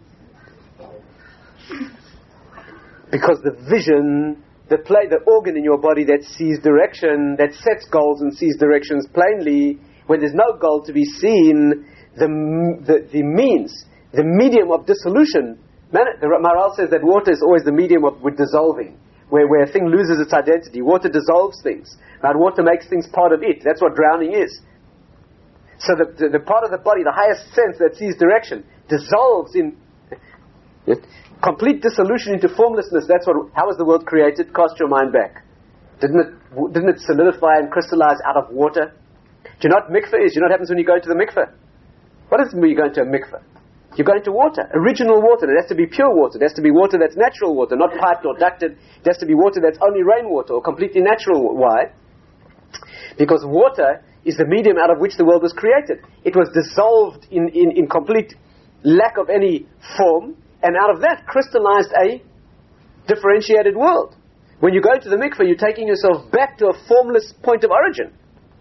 Because the vision, the play, the organ in your body that sees direction, that sets goals and sees directions plainly, when there's no goal to be seen, the the, the means, the medium of dissolution. Man, the Maharal says that water is always the medium of with dissolving, where where a thing loses its identity. Water dissolves things. Right? Water makes things part of it. That's what drowning is. So the, the, the part of the body, the highest sense that sees direction, dissolves in complete dissolution into formlessness. That's what. How was the world created? Cast your mind back. Didn't it? Didn't it solidify and crystallize out of water? Do you know what mikveh is? Do you know what happens when you go into the mikveh? What does it mean when you go into a mikveh? You go into water, original water. It has to be pure water. It has to be water that's natural water, not piped or ducted. It has to be water that's only rainwater or completely natural. Why? Because water is the medium out of which the world was created. It was dissolved in, in, in complete lack of any form, and out of that crystallized a differentiated world. When you go to the mikveh, you're taking yourself back to a formless point of origin.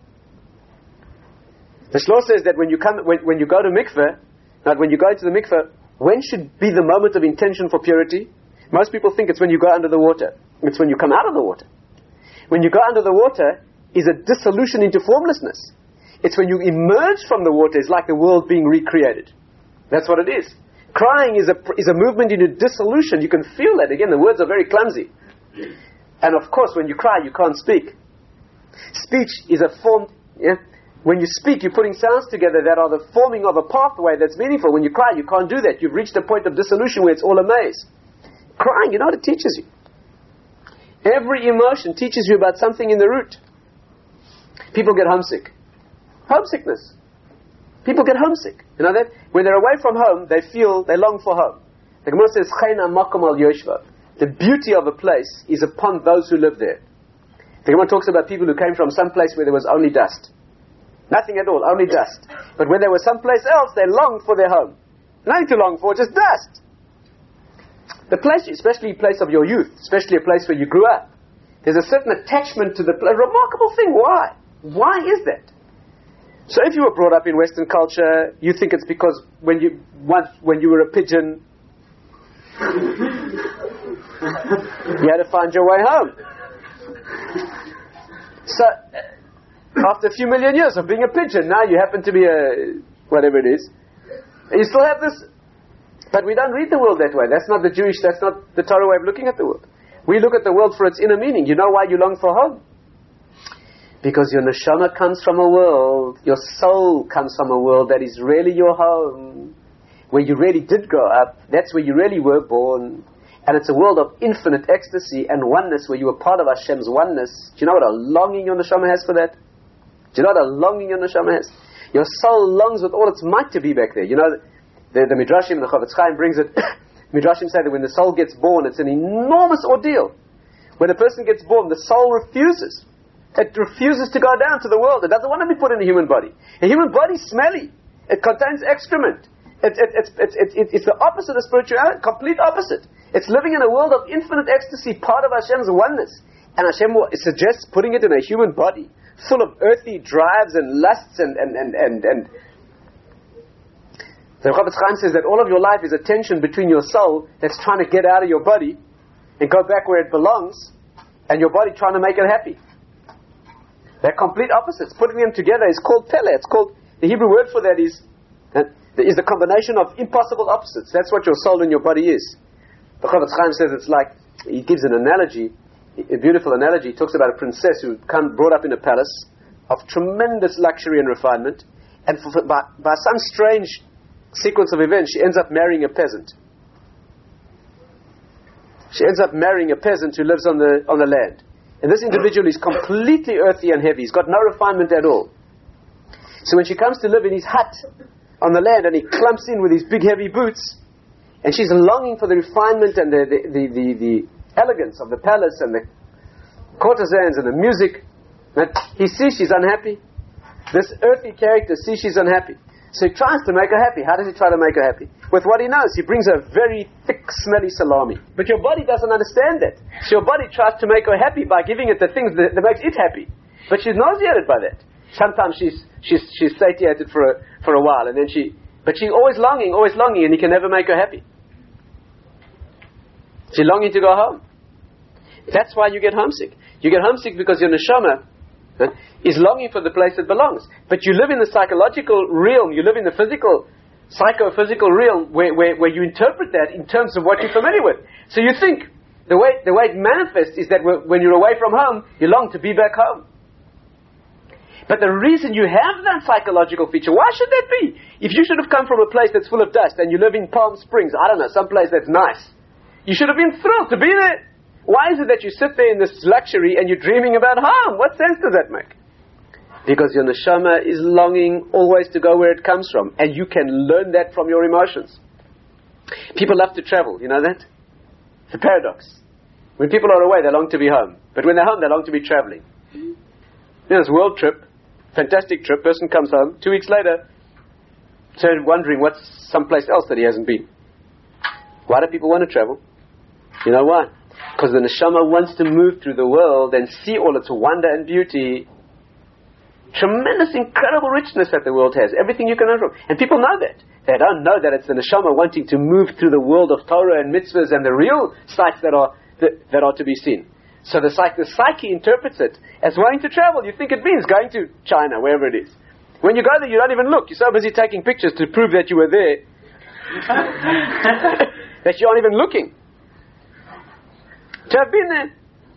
The Shlosh says that when you come, when, when you go to mikveh, now when you go into the mikveh, when should be the moment of intention for purity? Most people think it's when you go under the water. It's when you come out of the water. When you go under the water, is a dissolution into formlessness. It's when you emerge from the water, it's like the world being recreated. That's what it is. Crying is a is a movement into dissolution. You can feel that. Again, the words are very clumsy. And of course, when you cry, you can't speak. Speech is a form. Yeah? When you speak, you're putting sounds together that are the forming of a pathway that's meaningful. When you cry, you can't do that. You've reached a point of dissolution where it's all a maze. Crying, you know what it teaches you? Every emotion teaches you about something in the root. People get homesick. Homesickness. People get homesick. You know that? When they're away from home, they feel, they long for home. The Gemara says, Chayna makom al yoshva. The beauty of a place is upon those who live there. The Gemara talks about people who came from some place where there was only dust. Nothing at all, only dust. But when they were someplace else, they longed for their home. Nothing to long for, just dust. The place, especially a place of your youth, especially a place where you grew up, there's a certain attachment to the place. Remarkable thing. Why? Why is that? So if you were brought up in Western culture, you think it's because when you once when you were a pigeon, you had to find your way home. So after a few million years of being a pigeon, now you happen to be a whatever it is, and you still have this. But we don't read the world that way. That's not the Jewish, that's not the Torah way of looking at the world. We look at the world for its inner meaning. You know why you long for home? Because your neshama comes from a world, your soul comes from a world that is really your home, where you really did grow up. That's where you really were born. And it's a world of infinite ecstasy and oneness, where you were part of Hashem's oneness. Do you know what a longing your neshama has for that? Do you know what a longing your neshama has? Your soul longs with all its might to be back there. You know, the, the Midrashim, the Chavetz Chaim brings it. Midrashim say that when the soul gets born, it's an enormous ordeal. When a person gets born, the soul refuses. It refuses to go down to the world. It doesn't want to be put in a human body. A human body is smelly. It contains excrement. It, it, it, it, it, it, it's the opposite of spirituality, complete opposite. It's living in a world of infinite ecstasy, part of Hashem's oneness. And Hashem suggests putting it in a human body, full of earthly drives and lusts and... and, and, and, and the Chavetz Chaim says that all of your life is a tension between your soul that's trying to get out of your body and go back where it belongs, and your body trying to make it happy. They're complete opposites. Putting them together is called pele. It's called, the Hebrew word for that is, uh, There is the combination of impossible opposites. That's what your soul and your body is. The Chofetz Chaim says it's like, he gives an analogy, a beautiful analogy. He talks about a princess who come brought up in a palace of tremendous luxury and refinement, and for, for, by, by some strange sequence of events, she ends up marrying a peasant. She ends up marrying a peasant who lives on the on the land. And this individual is completely earthy and heavy. He's got no refinement at all. So when she comes to live in his hut on the land, and he clumps in with his big heavy boots, and she's longing for the refinement and the, the, the, the, the elegance of the palace and the courtesans and the music, and he sees she's unhappy. This earthy character sees she's unhappy. So he tries to make her happy. How does he try to make her happy? With what he knows. He brings her very thick, smelly salami. But your body doesn't understand that. So your body tries to make her happy by giving it the things that, that makes it happy. But she's nauseated by that. Sometimes she's she's she's satiated for a, for a while, and then she, but she's always longing, always longing, and he can never make her happy. She's longing to go home. That's why you get homesick. You get homesick because your neshama is longing for the place it belongs. But you live in the psychological realm, you live in the physical, psycho-physical realm where, where, where you interpret that in terms of what you're familiar with. So you think, the way, the way it manifests is that when you're away from home, you long to be back home. But the reason you have that psychological feature, why should that be? If you should have come from a place that's full of dust and you live in Palm Springs, I don't know, some place that's nice, you should have been thrilled to be there. Why is it that you sit there in this luxury and you're dreaming about home? What sense does that make? Because your neshama is longing always to go where it comes from. And you can learn that from your emotions. People love to travel, you know that? It's a paradox. When people are away, they long to be home. But when they're home, they long to be traveling. You know, this world trip, fantastic trip, person comes home, two weeks later, started wondering what's someplace else that he hasn't been. Why do people want to travel? You know why? Because the neshama wants to move through the world and see all its wonder and beauty. Tremendous, incredible richness that the world has. Everything you can learn from. And people know that. They don't know that it's the neshama wanting to move through the world of Torah and mitzvahs and the real sights that are that, that are to be seen. So the psyche, the psyche interprets it as wanting to travel. You think it means going to China, wherever it is. When you go there, you don't even look. You're so busy taking pictures to prove that you were there that you aren't even looking. To have been there.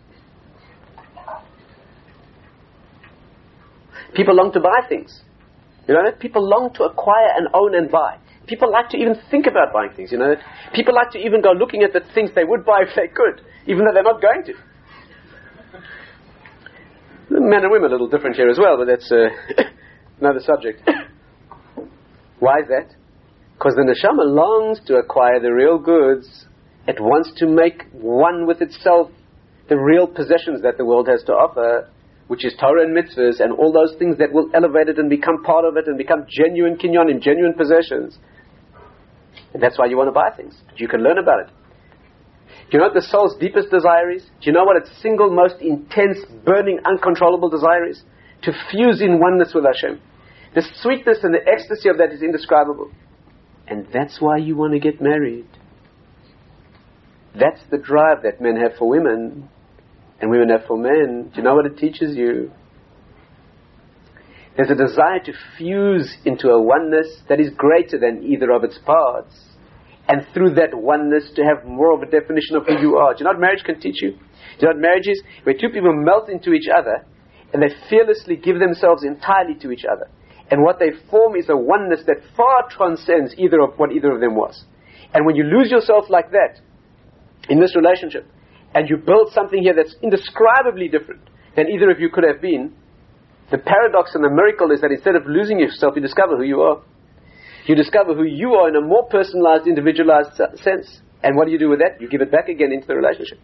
People long to buy things. You know that? People long to acquire and own and buy. People like to even think about buying things. You know that? People like to even go looking at the things they would buy if they could, even though they're not going to. Men and women are a little different here as well, but that's uh, another subject. Why is that? Because the neshama longs to acquire the real goods. It wants to make one with itself the real possessions that the world has to offer, which is Torah and mitzvahs and all those things that will elevate it and become part of it and become genuine kinyonim, genuine possessions. And that's why you want to buy things. But you can learn about it. Do you know what the soul's deepest desire is? Do you know what its single most intense, burning, uncontrollable desire is? To fuse in oneness with Hashem. The sweetness and the ecstasy of that is indescribable. And that's why you want to get married. That's the drive that men have for women and women have for men. Do you know what it teaches you? There's a desire to fuse into a oneness that is greater than either of its parts, and through that oneness to have more of a definition of who you are. Do you know what marriage can teach you? Do you know what marriage is? Where two people melt into each other and they fearlessly give themselves entirely to each other. And what they form is a oneness that far transcends either of what either of them was. And when you lose yourself like that in this relationship, and you build something here that's indescribably different than either of you could have been, the paradox and the miracle is that instead of losing yourself, you discover who you are. You discover who you are in a more personalized, individualized sense. And what do you do with that? You give it back again into the relationship.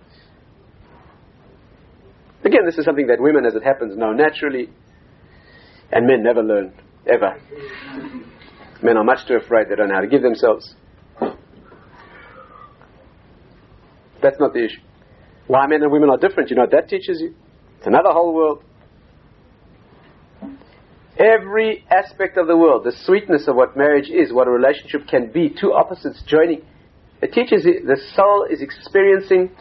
Again, this is something that women, as it happens, know naturally, and men never learn, ever. Men are much too afraid, they don't know how to give themselves. That's not the issue. Why men and women are different, you know what that teaches you? It's another whole world. Every aspect of the world, the sweetness of what marriage is, what a relationship can be, two opposites joining, it teaches you the soul is experiencing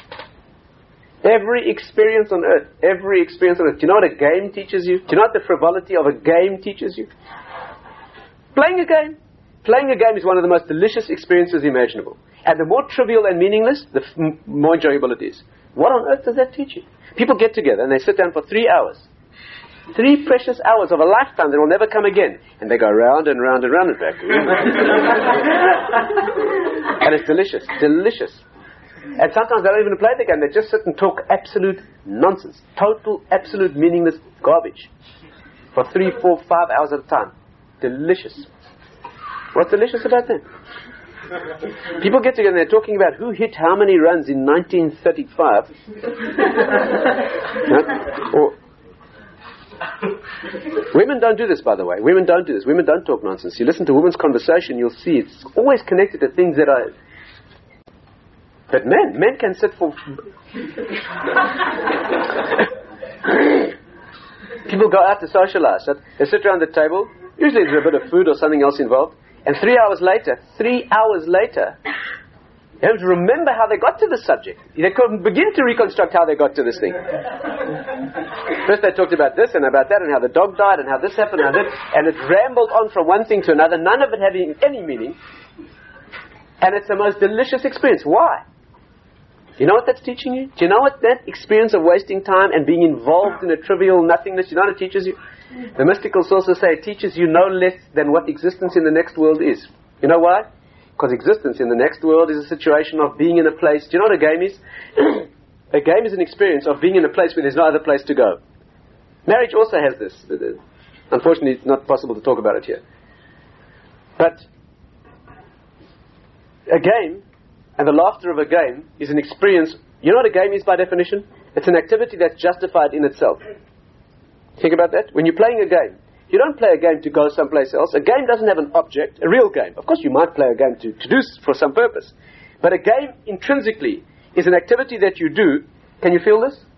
every experience on earth. Every experience on earth. Do you know what a game teaches you? Do you know what the frivolity of a game teaches you? Playing a game. playing a game is one of the most delicious experiences imaginable. And the more trivial and meaningless, the f- m- more enjoyable it is. What on earth does that teach you? People get together and they sit down for three hours. Three precious hours of a lifetime that will never come again. And they go round and round and round and back. And it's delicious. Delicious. And sometimes they don't even play the game. They just sit and talk absolute nonsense. Total, absolute, meaningless garbage. For three, four, five hours at a time. Delicious. What's delicious about that? People get together and they're talking about who hit how many runs in nineteen thirty-five. No? Or women don't do this, by the way. Women don't do this. Women don't talk nonsense. You listen to women's conversation, you'll see it's always connected to things that are... But men, men can sit for... People go out to socialize. They sit around the table. Usually there's a bit of food or something else involved. And three hours later, three hours later, they have to remember how they got to this subject. They couldn't begin to reconstruct how they got to this thing. First they talked about this and about that and how the dog died and how this happened and that, and it rambled on from one thing to another, none of it having any meaning. And it's the most delicious experience. Why? Do you know what that's teaching you? Do you know what that experience of wasting time and being involved in a trivial nothingness, you know what it teaches you? The mystical sources say it teaches you no less than what existence in the next world is. You know why? Because existence in the next world is a situation of being in a place. Do you know what a game is? A game is an experience of being in a place where there's no other place to go. Marriage also has this. Unfortunately, it's not possible to talk about it here. But a game, and the laughter of a game, is an experience. You know what a game is by definition? It's an activity that's justified in itself. Think about that. When you're playing a game, you don't play a game to go someplace else. A game doesn't have an object, a real game. Of course, you might play a game to, to do for some purpose. But a game, intrinsically, is an activity that you do. Can you feel this?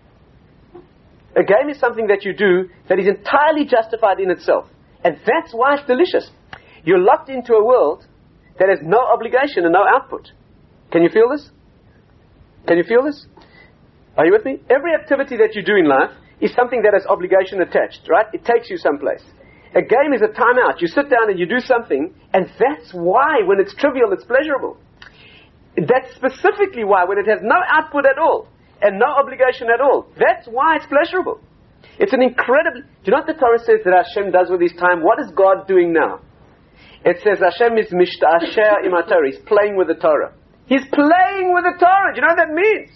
A game is something that you do that is entirely justified in itself. And that's why it's delicious. You're locked into a world that has no obligation and no output. Can you feel this? Can you feel this? Are you with me? Every activity that you do in life is something that has obligation attached, right? It takes you someplace. A game is a time out. You sit down and you do something, and that's why when it's trivial, it's pleasurable. That's specifically why when it has no output at all, and no obligation at all, that's why it's pleasurable. It's an incredible... Do you know what the Torah says that Hashem does with his time? What is God doing now? It says Hashem is mishta'asher im ha-Torah. He's playing with the Torah. He's playing with the Torah. Do you know what that means?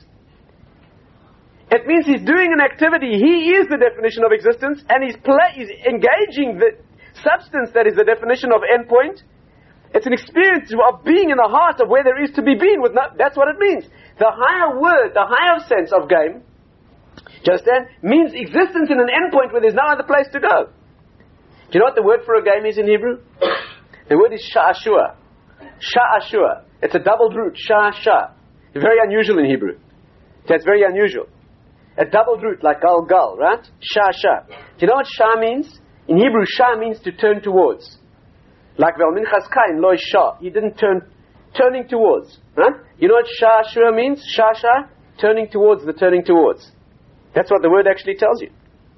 It means he's doing an activity. He is the definition of existence, and he's, play, he's engaging the substance that is the definition of endpoint. It's an experience of being in the heart of where there is to be been. With no, that's what it means. The higher word, the higher sense of game, do you understand, means existence in an endpoint where there's no other place to go. Do you know what the word for a game is in Hebrew? The word is sha'ashua. Sha'ashua. It's a doubled root, sha-sha. Very unusual in Hebrew. That's very unusual. A doubled root like gal gal, right? Sha sha. Do you know what sha means? In Hebrew, sha means to turn towards. Like vel minchas kain loy sha. He didn't turn, turning towards, right? You know what sha sha means? Sha sha, turning towards the turning towards. That's what the word actually tells you.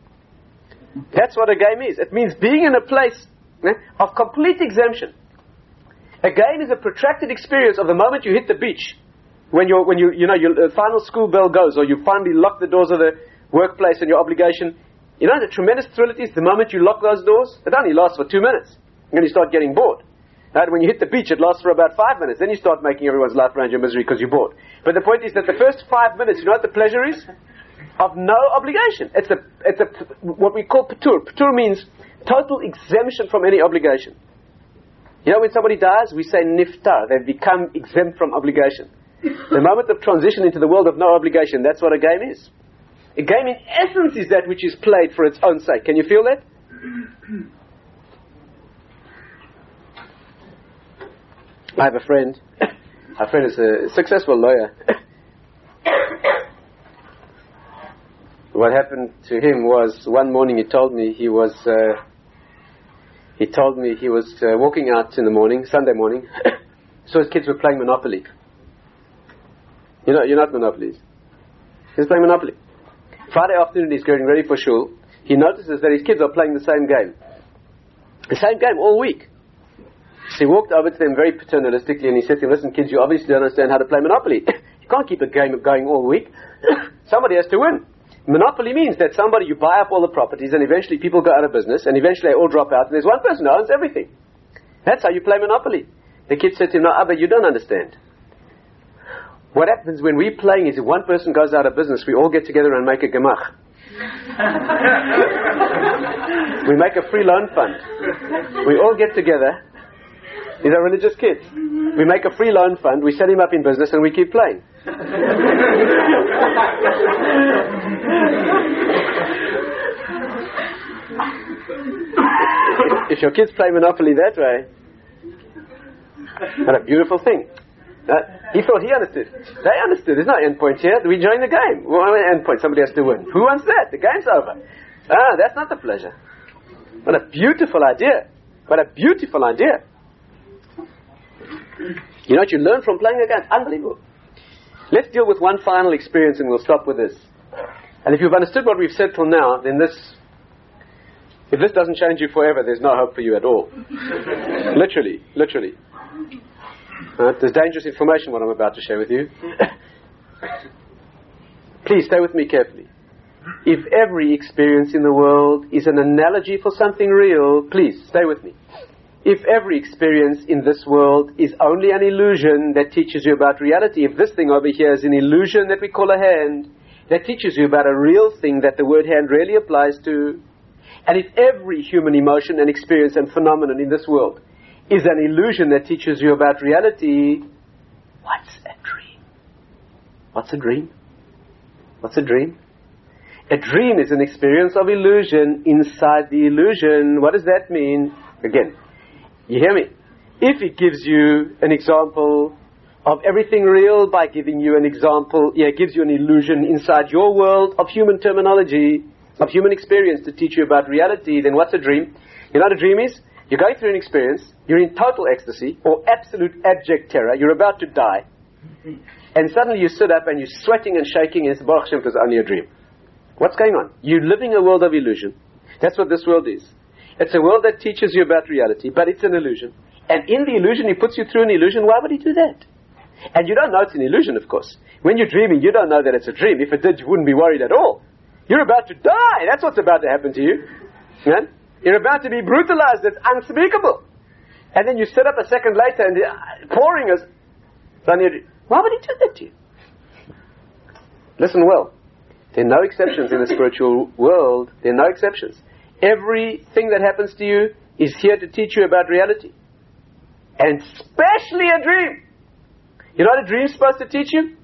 That's what a game is. It means being in a place eh, of complete exemption. A game is a protracted experience of the moment you hit the beach. When you're, when you, you know, your uh, final school bell goes, or you finally lock the doors of the workplace and your obligation, you know the tremendous thrill it is the moment you lock those doors? It only lasts for two minutes. And then you start getting bored. Right? When you hit the beach, it lasts for about five minutes. Then you start making everyone's life around your misery because you're bored. But the point is that the first five minutes, you know what the pleasure is? Of no obligation. It's a, it's a, what we call patur. Patur means total exemption from any obligation. You know, when somebody dies, we say niftar. They've become exempt from obligation. The moment of transition into the world of no obligation, that's what a game is. A game in essence is that which is played for its own sake. Can you feel that? I have a friend. Our friend is a successful lawyer. What happened to him was, one morning he told me he was, uh, he told me he was uh, walking out in the morning, Sunday morning, so his kids were playing Monopoly. You know, you're not Monopolies. He's playing Monopoly. Friday afternoon, he's getting ready for shul. He notices that his kids are playing the same game. The same game all week. So he walked over to them very paternalistically and he said to them, listen kids, you obviously don't understand how to play Monopoly. You can't keep a game going all week. Somebody has to win. Monopoly means that somebody, you buy up all the properties and eventually people go out of business and eventually they all drop out and there's one person who owns everything. That's how you play Monopoly. The kid said to him, no, Abba, you don't understand. What happens when we're playing is if one person goes out of business, we all get together and make a gemach. We make a free loan fund. We all get together. These are religious kids. We make a free loan fund, we set him up in business and we keep playing. If your kids play Monopoly that way, what a beautiful thing. Uh, he thought he understood. They understood. There's no end point here. We join the game. Well, end point. Somebody has to win. Who wants that? The game's over. Ah, that's not the pleasure. What a beautiful idea. What a beautiful idea. You know what you learn from playing a game? Unbelievable. Let's deal with one final experience and we'll stop with this. And if you've understood what we've said till now, then this, if this doesn't change you forever, there's no hope for you at all. Literally, literally. Uh, there's dangerous information what I'm about to share with you. Please stay with me carefully. If every experience in the world is an analogy for something real, please stay with me. If every experience in this world is only an illusion that teaches you about reality, if this thing over here is an illusion that we call a hand, that teaches you about a real thing that the word hand really applies to, and if every human emotion and experience and phenomenon in this world is an illusion that teaches you about reality, what's a dream? What's a dream? What's a dream? A dream is an experience of illusion inside the illusion. What does that mean? Again, you hear me? If it gives you an example of everything real by giving you an example, yeah, it gives you an illusion inside your world of human terminology, of human experience to teach you about reality, then what's a dream? You know what a dream is? You're going through an experience, you're in total ecstasy or absolute abject terror, you're about to die, and suddenly you sit up and you're sweating and shaking and it's Baruch Hashem, it was only a dream. What's going on? You're living a world of illusion. That's what this world is. It's a world that teaches you about reality, but it's an illusion. And in the illusion, he puts you through an illusion. Why would he do that? And you don't know it's an illusion, of course. When you're dreaming, you don't know that it's a dream. If it did, you wouldn't be worried at all. You're about to die. That's what's about to happen to you. Yeah? You're about to be brutalized. It's unspeakable. And then you sit up a second later and the pouring is... Why would he do that to you? Listen well. There are no exceptions in the spiritual world. There are no exceptions. Everything that happens to you is here to teach you about reality. And especially a dream. You know what a dream's supposed to teach you?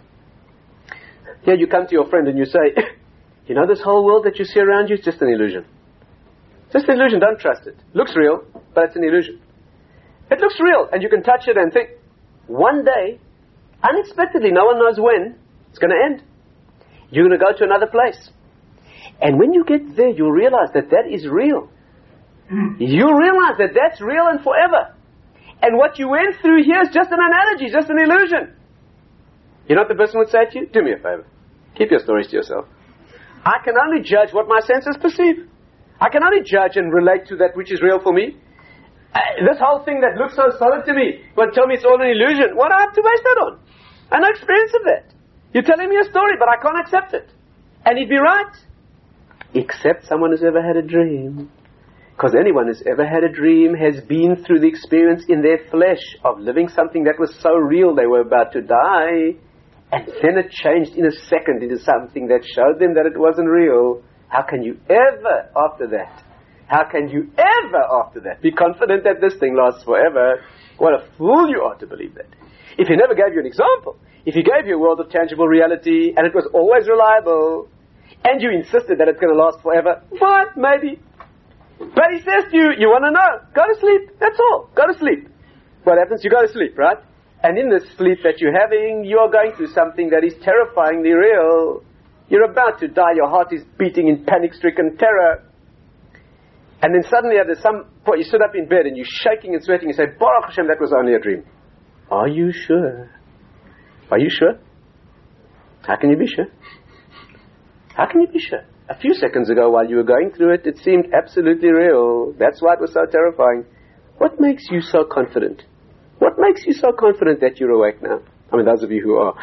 Yeah, you come to your friend and you say, you know this whole world that you see around you is just an illusion. Just an illusion, don't trust it. Looks real, but it's an illusion. It looks real, and you can touch it and think, one day, unexpectedly, no one knows when, it's going to end. You're going to go to another place. And when you get there, you'll realize that that is real. You'll realize that that's real and forever. And what you went through here is just an analogy, just an illusion. You know what the person would say to you? Do me a favor. Keep your stories to yourself. I can only judge what my senses perceive. I can only judge and relate to that which is real for me. Uh, this whole thing that looks so solid to me, but tell me it's all an illusion. What do I have to base that on? I have no experience of that. You're telling me a story, but I can't accept it. And he'd be right. Except someone who's ever had a dream. Because anyone who's ever had a dream has been through the experience in their flesh of living something that was so real they were about to die. And then it changed in a second into something that showed them that it wasn't real. How can you ever, after that, how can you ever, after that, be confident that this thing lasts forever? What a fool you are to believe that. If he never gave you an example, if he gave you a world of tangible reality, and it was always reliable, and you insisted that it's going to last forever, fine, maybe. But he says to you, you want to know, go to sleep, that's all, go to sleep. What happens? You go to sleep, right? And in this sleep that you're having, you are going through something that is terrifyingly real. You're about to die, your heart is beating in panic-stricken terror. And then suddenly at some point you sit up in bed and you're shaking and sweating and say, Baruch Hashem, that was only a dream. Are you sure? Are you sure? How can you be sure? How can you be sure? A few seconds ago while you were going through it, it seemed absolutely real. That's why it was so terrifying. What makes you so confident? What makes you so confident that you're awake now? I mean, those of you who are.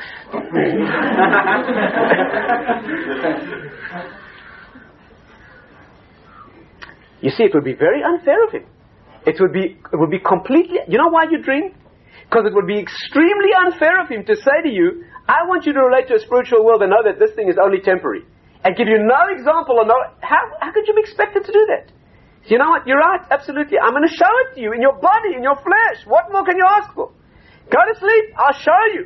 You see, it would be very unfair of him. It would be, it would be completely, you know why you dream? Because it would be extremely unfair of him to say to you, I want you to relate to a spiritual world and know that this thing is only temporary. And give you no example or no, how, how could you be expected to do that? You know what, you're right, absolutely. I'm going to show it to you in your body, in your flesh. What more can you ask for? Go to sleep, I'll show you.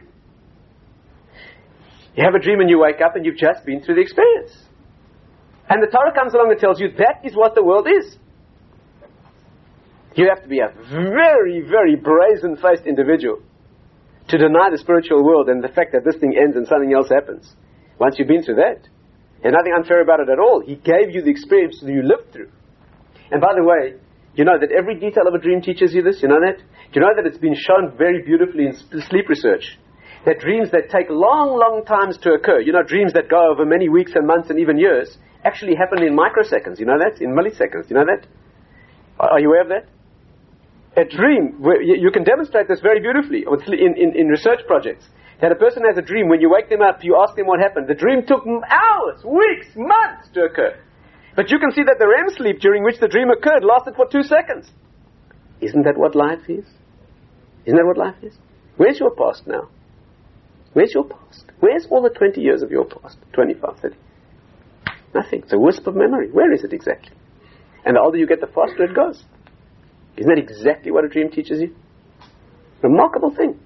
You have a dream and you wake up and you've just been through the experience. And the Torah comes along and tells you that is what the world is. You have to be a very, very brazen-faced individual to deny the spiritual world and the fact that this thing ends and something else happens. Once you've been through that. There's nothing unfair about it at all. He gave you the experience that you lived through. And by the way, you know that every detail of a dream teaches you this? You know that? You know that it's been shown very beautifully in sleep research. That dreams that take long, long times to occur, you know, dreams that go over many weeks and months and even years, actually happen in microseconds. You know that? In milliseconds. You know that? Are you aware of that? A dream, you can demonstrate this very beautifully in, in, in research projects. That a person has a dream, when you wake them up, you ask them what happened. The dream took hours, weeks, months to occur. But you can see that the R E M sleep during which the dream occurred lasted for two seconds. Isn't that what life is? Isn't that what life is? Where's your past now? Where's your past? Where's all the twenty years of your past? twenty-five, thirty. Nothing. It's a wisp of memory. Where is it exactly? And the older you get, the faster it goes. Isn't that exactly what a dream teaches you? Remarkable thing.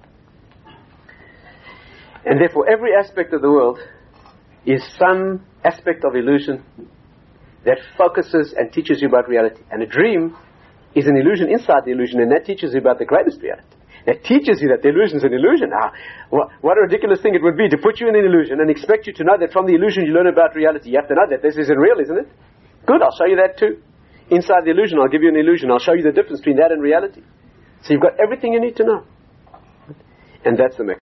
And therefore every aspect of the world is some aspect of illusion that focuses and teaches you about reality. And a dream is an illusion inside the illusion, and that teaches you about the greatest reality. That teaches you that the illusion is an illusion. Ah, what, what a ridiculous thing it would be to put you in an illusion and expect you to know that from the illusion you learn about reality. You have to know that this isn't real, isn't it? Good, I'll show you that too. Inside the illusion, I'll give you an illusion. I'll show you the difference between that and reality. So you've got everything you need to know. And that's the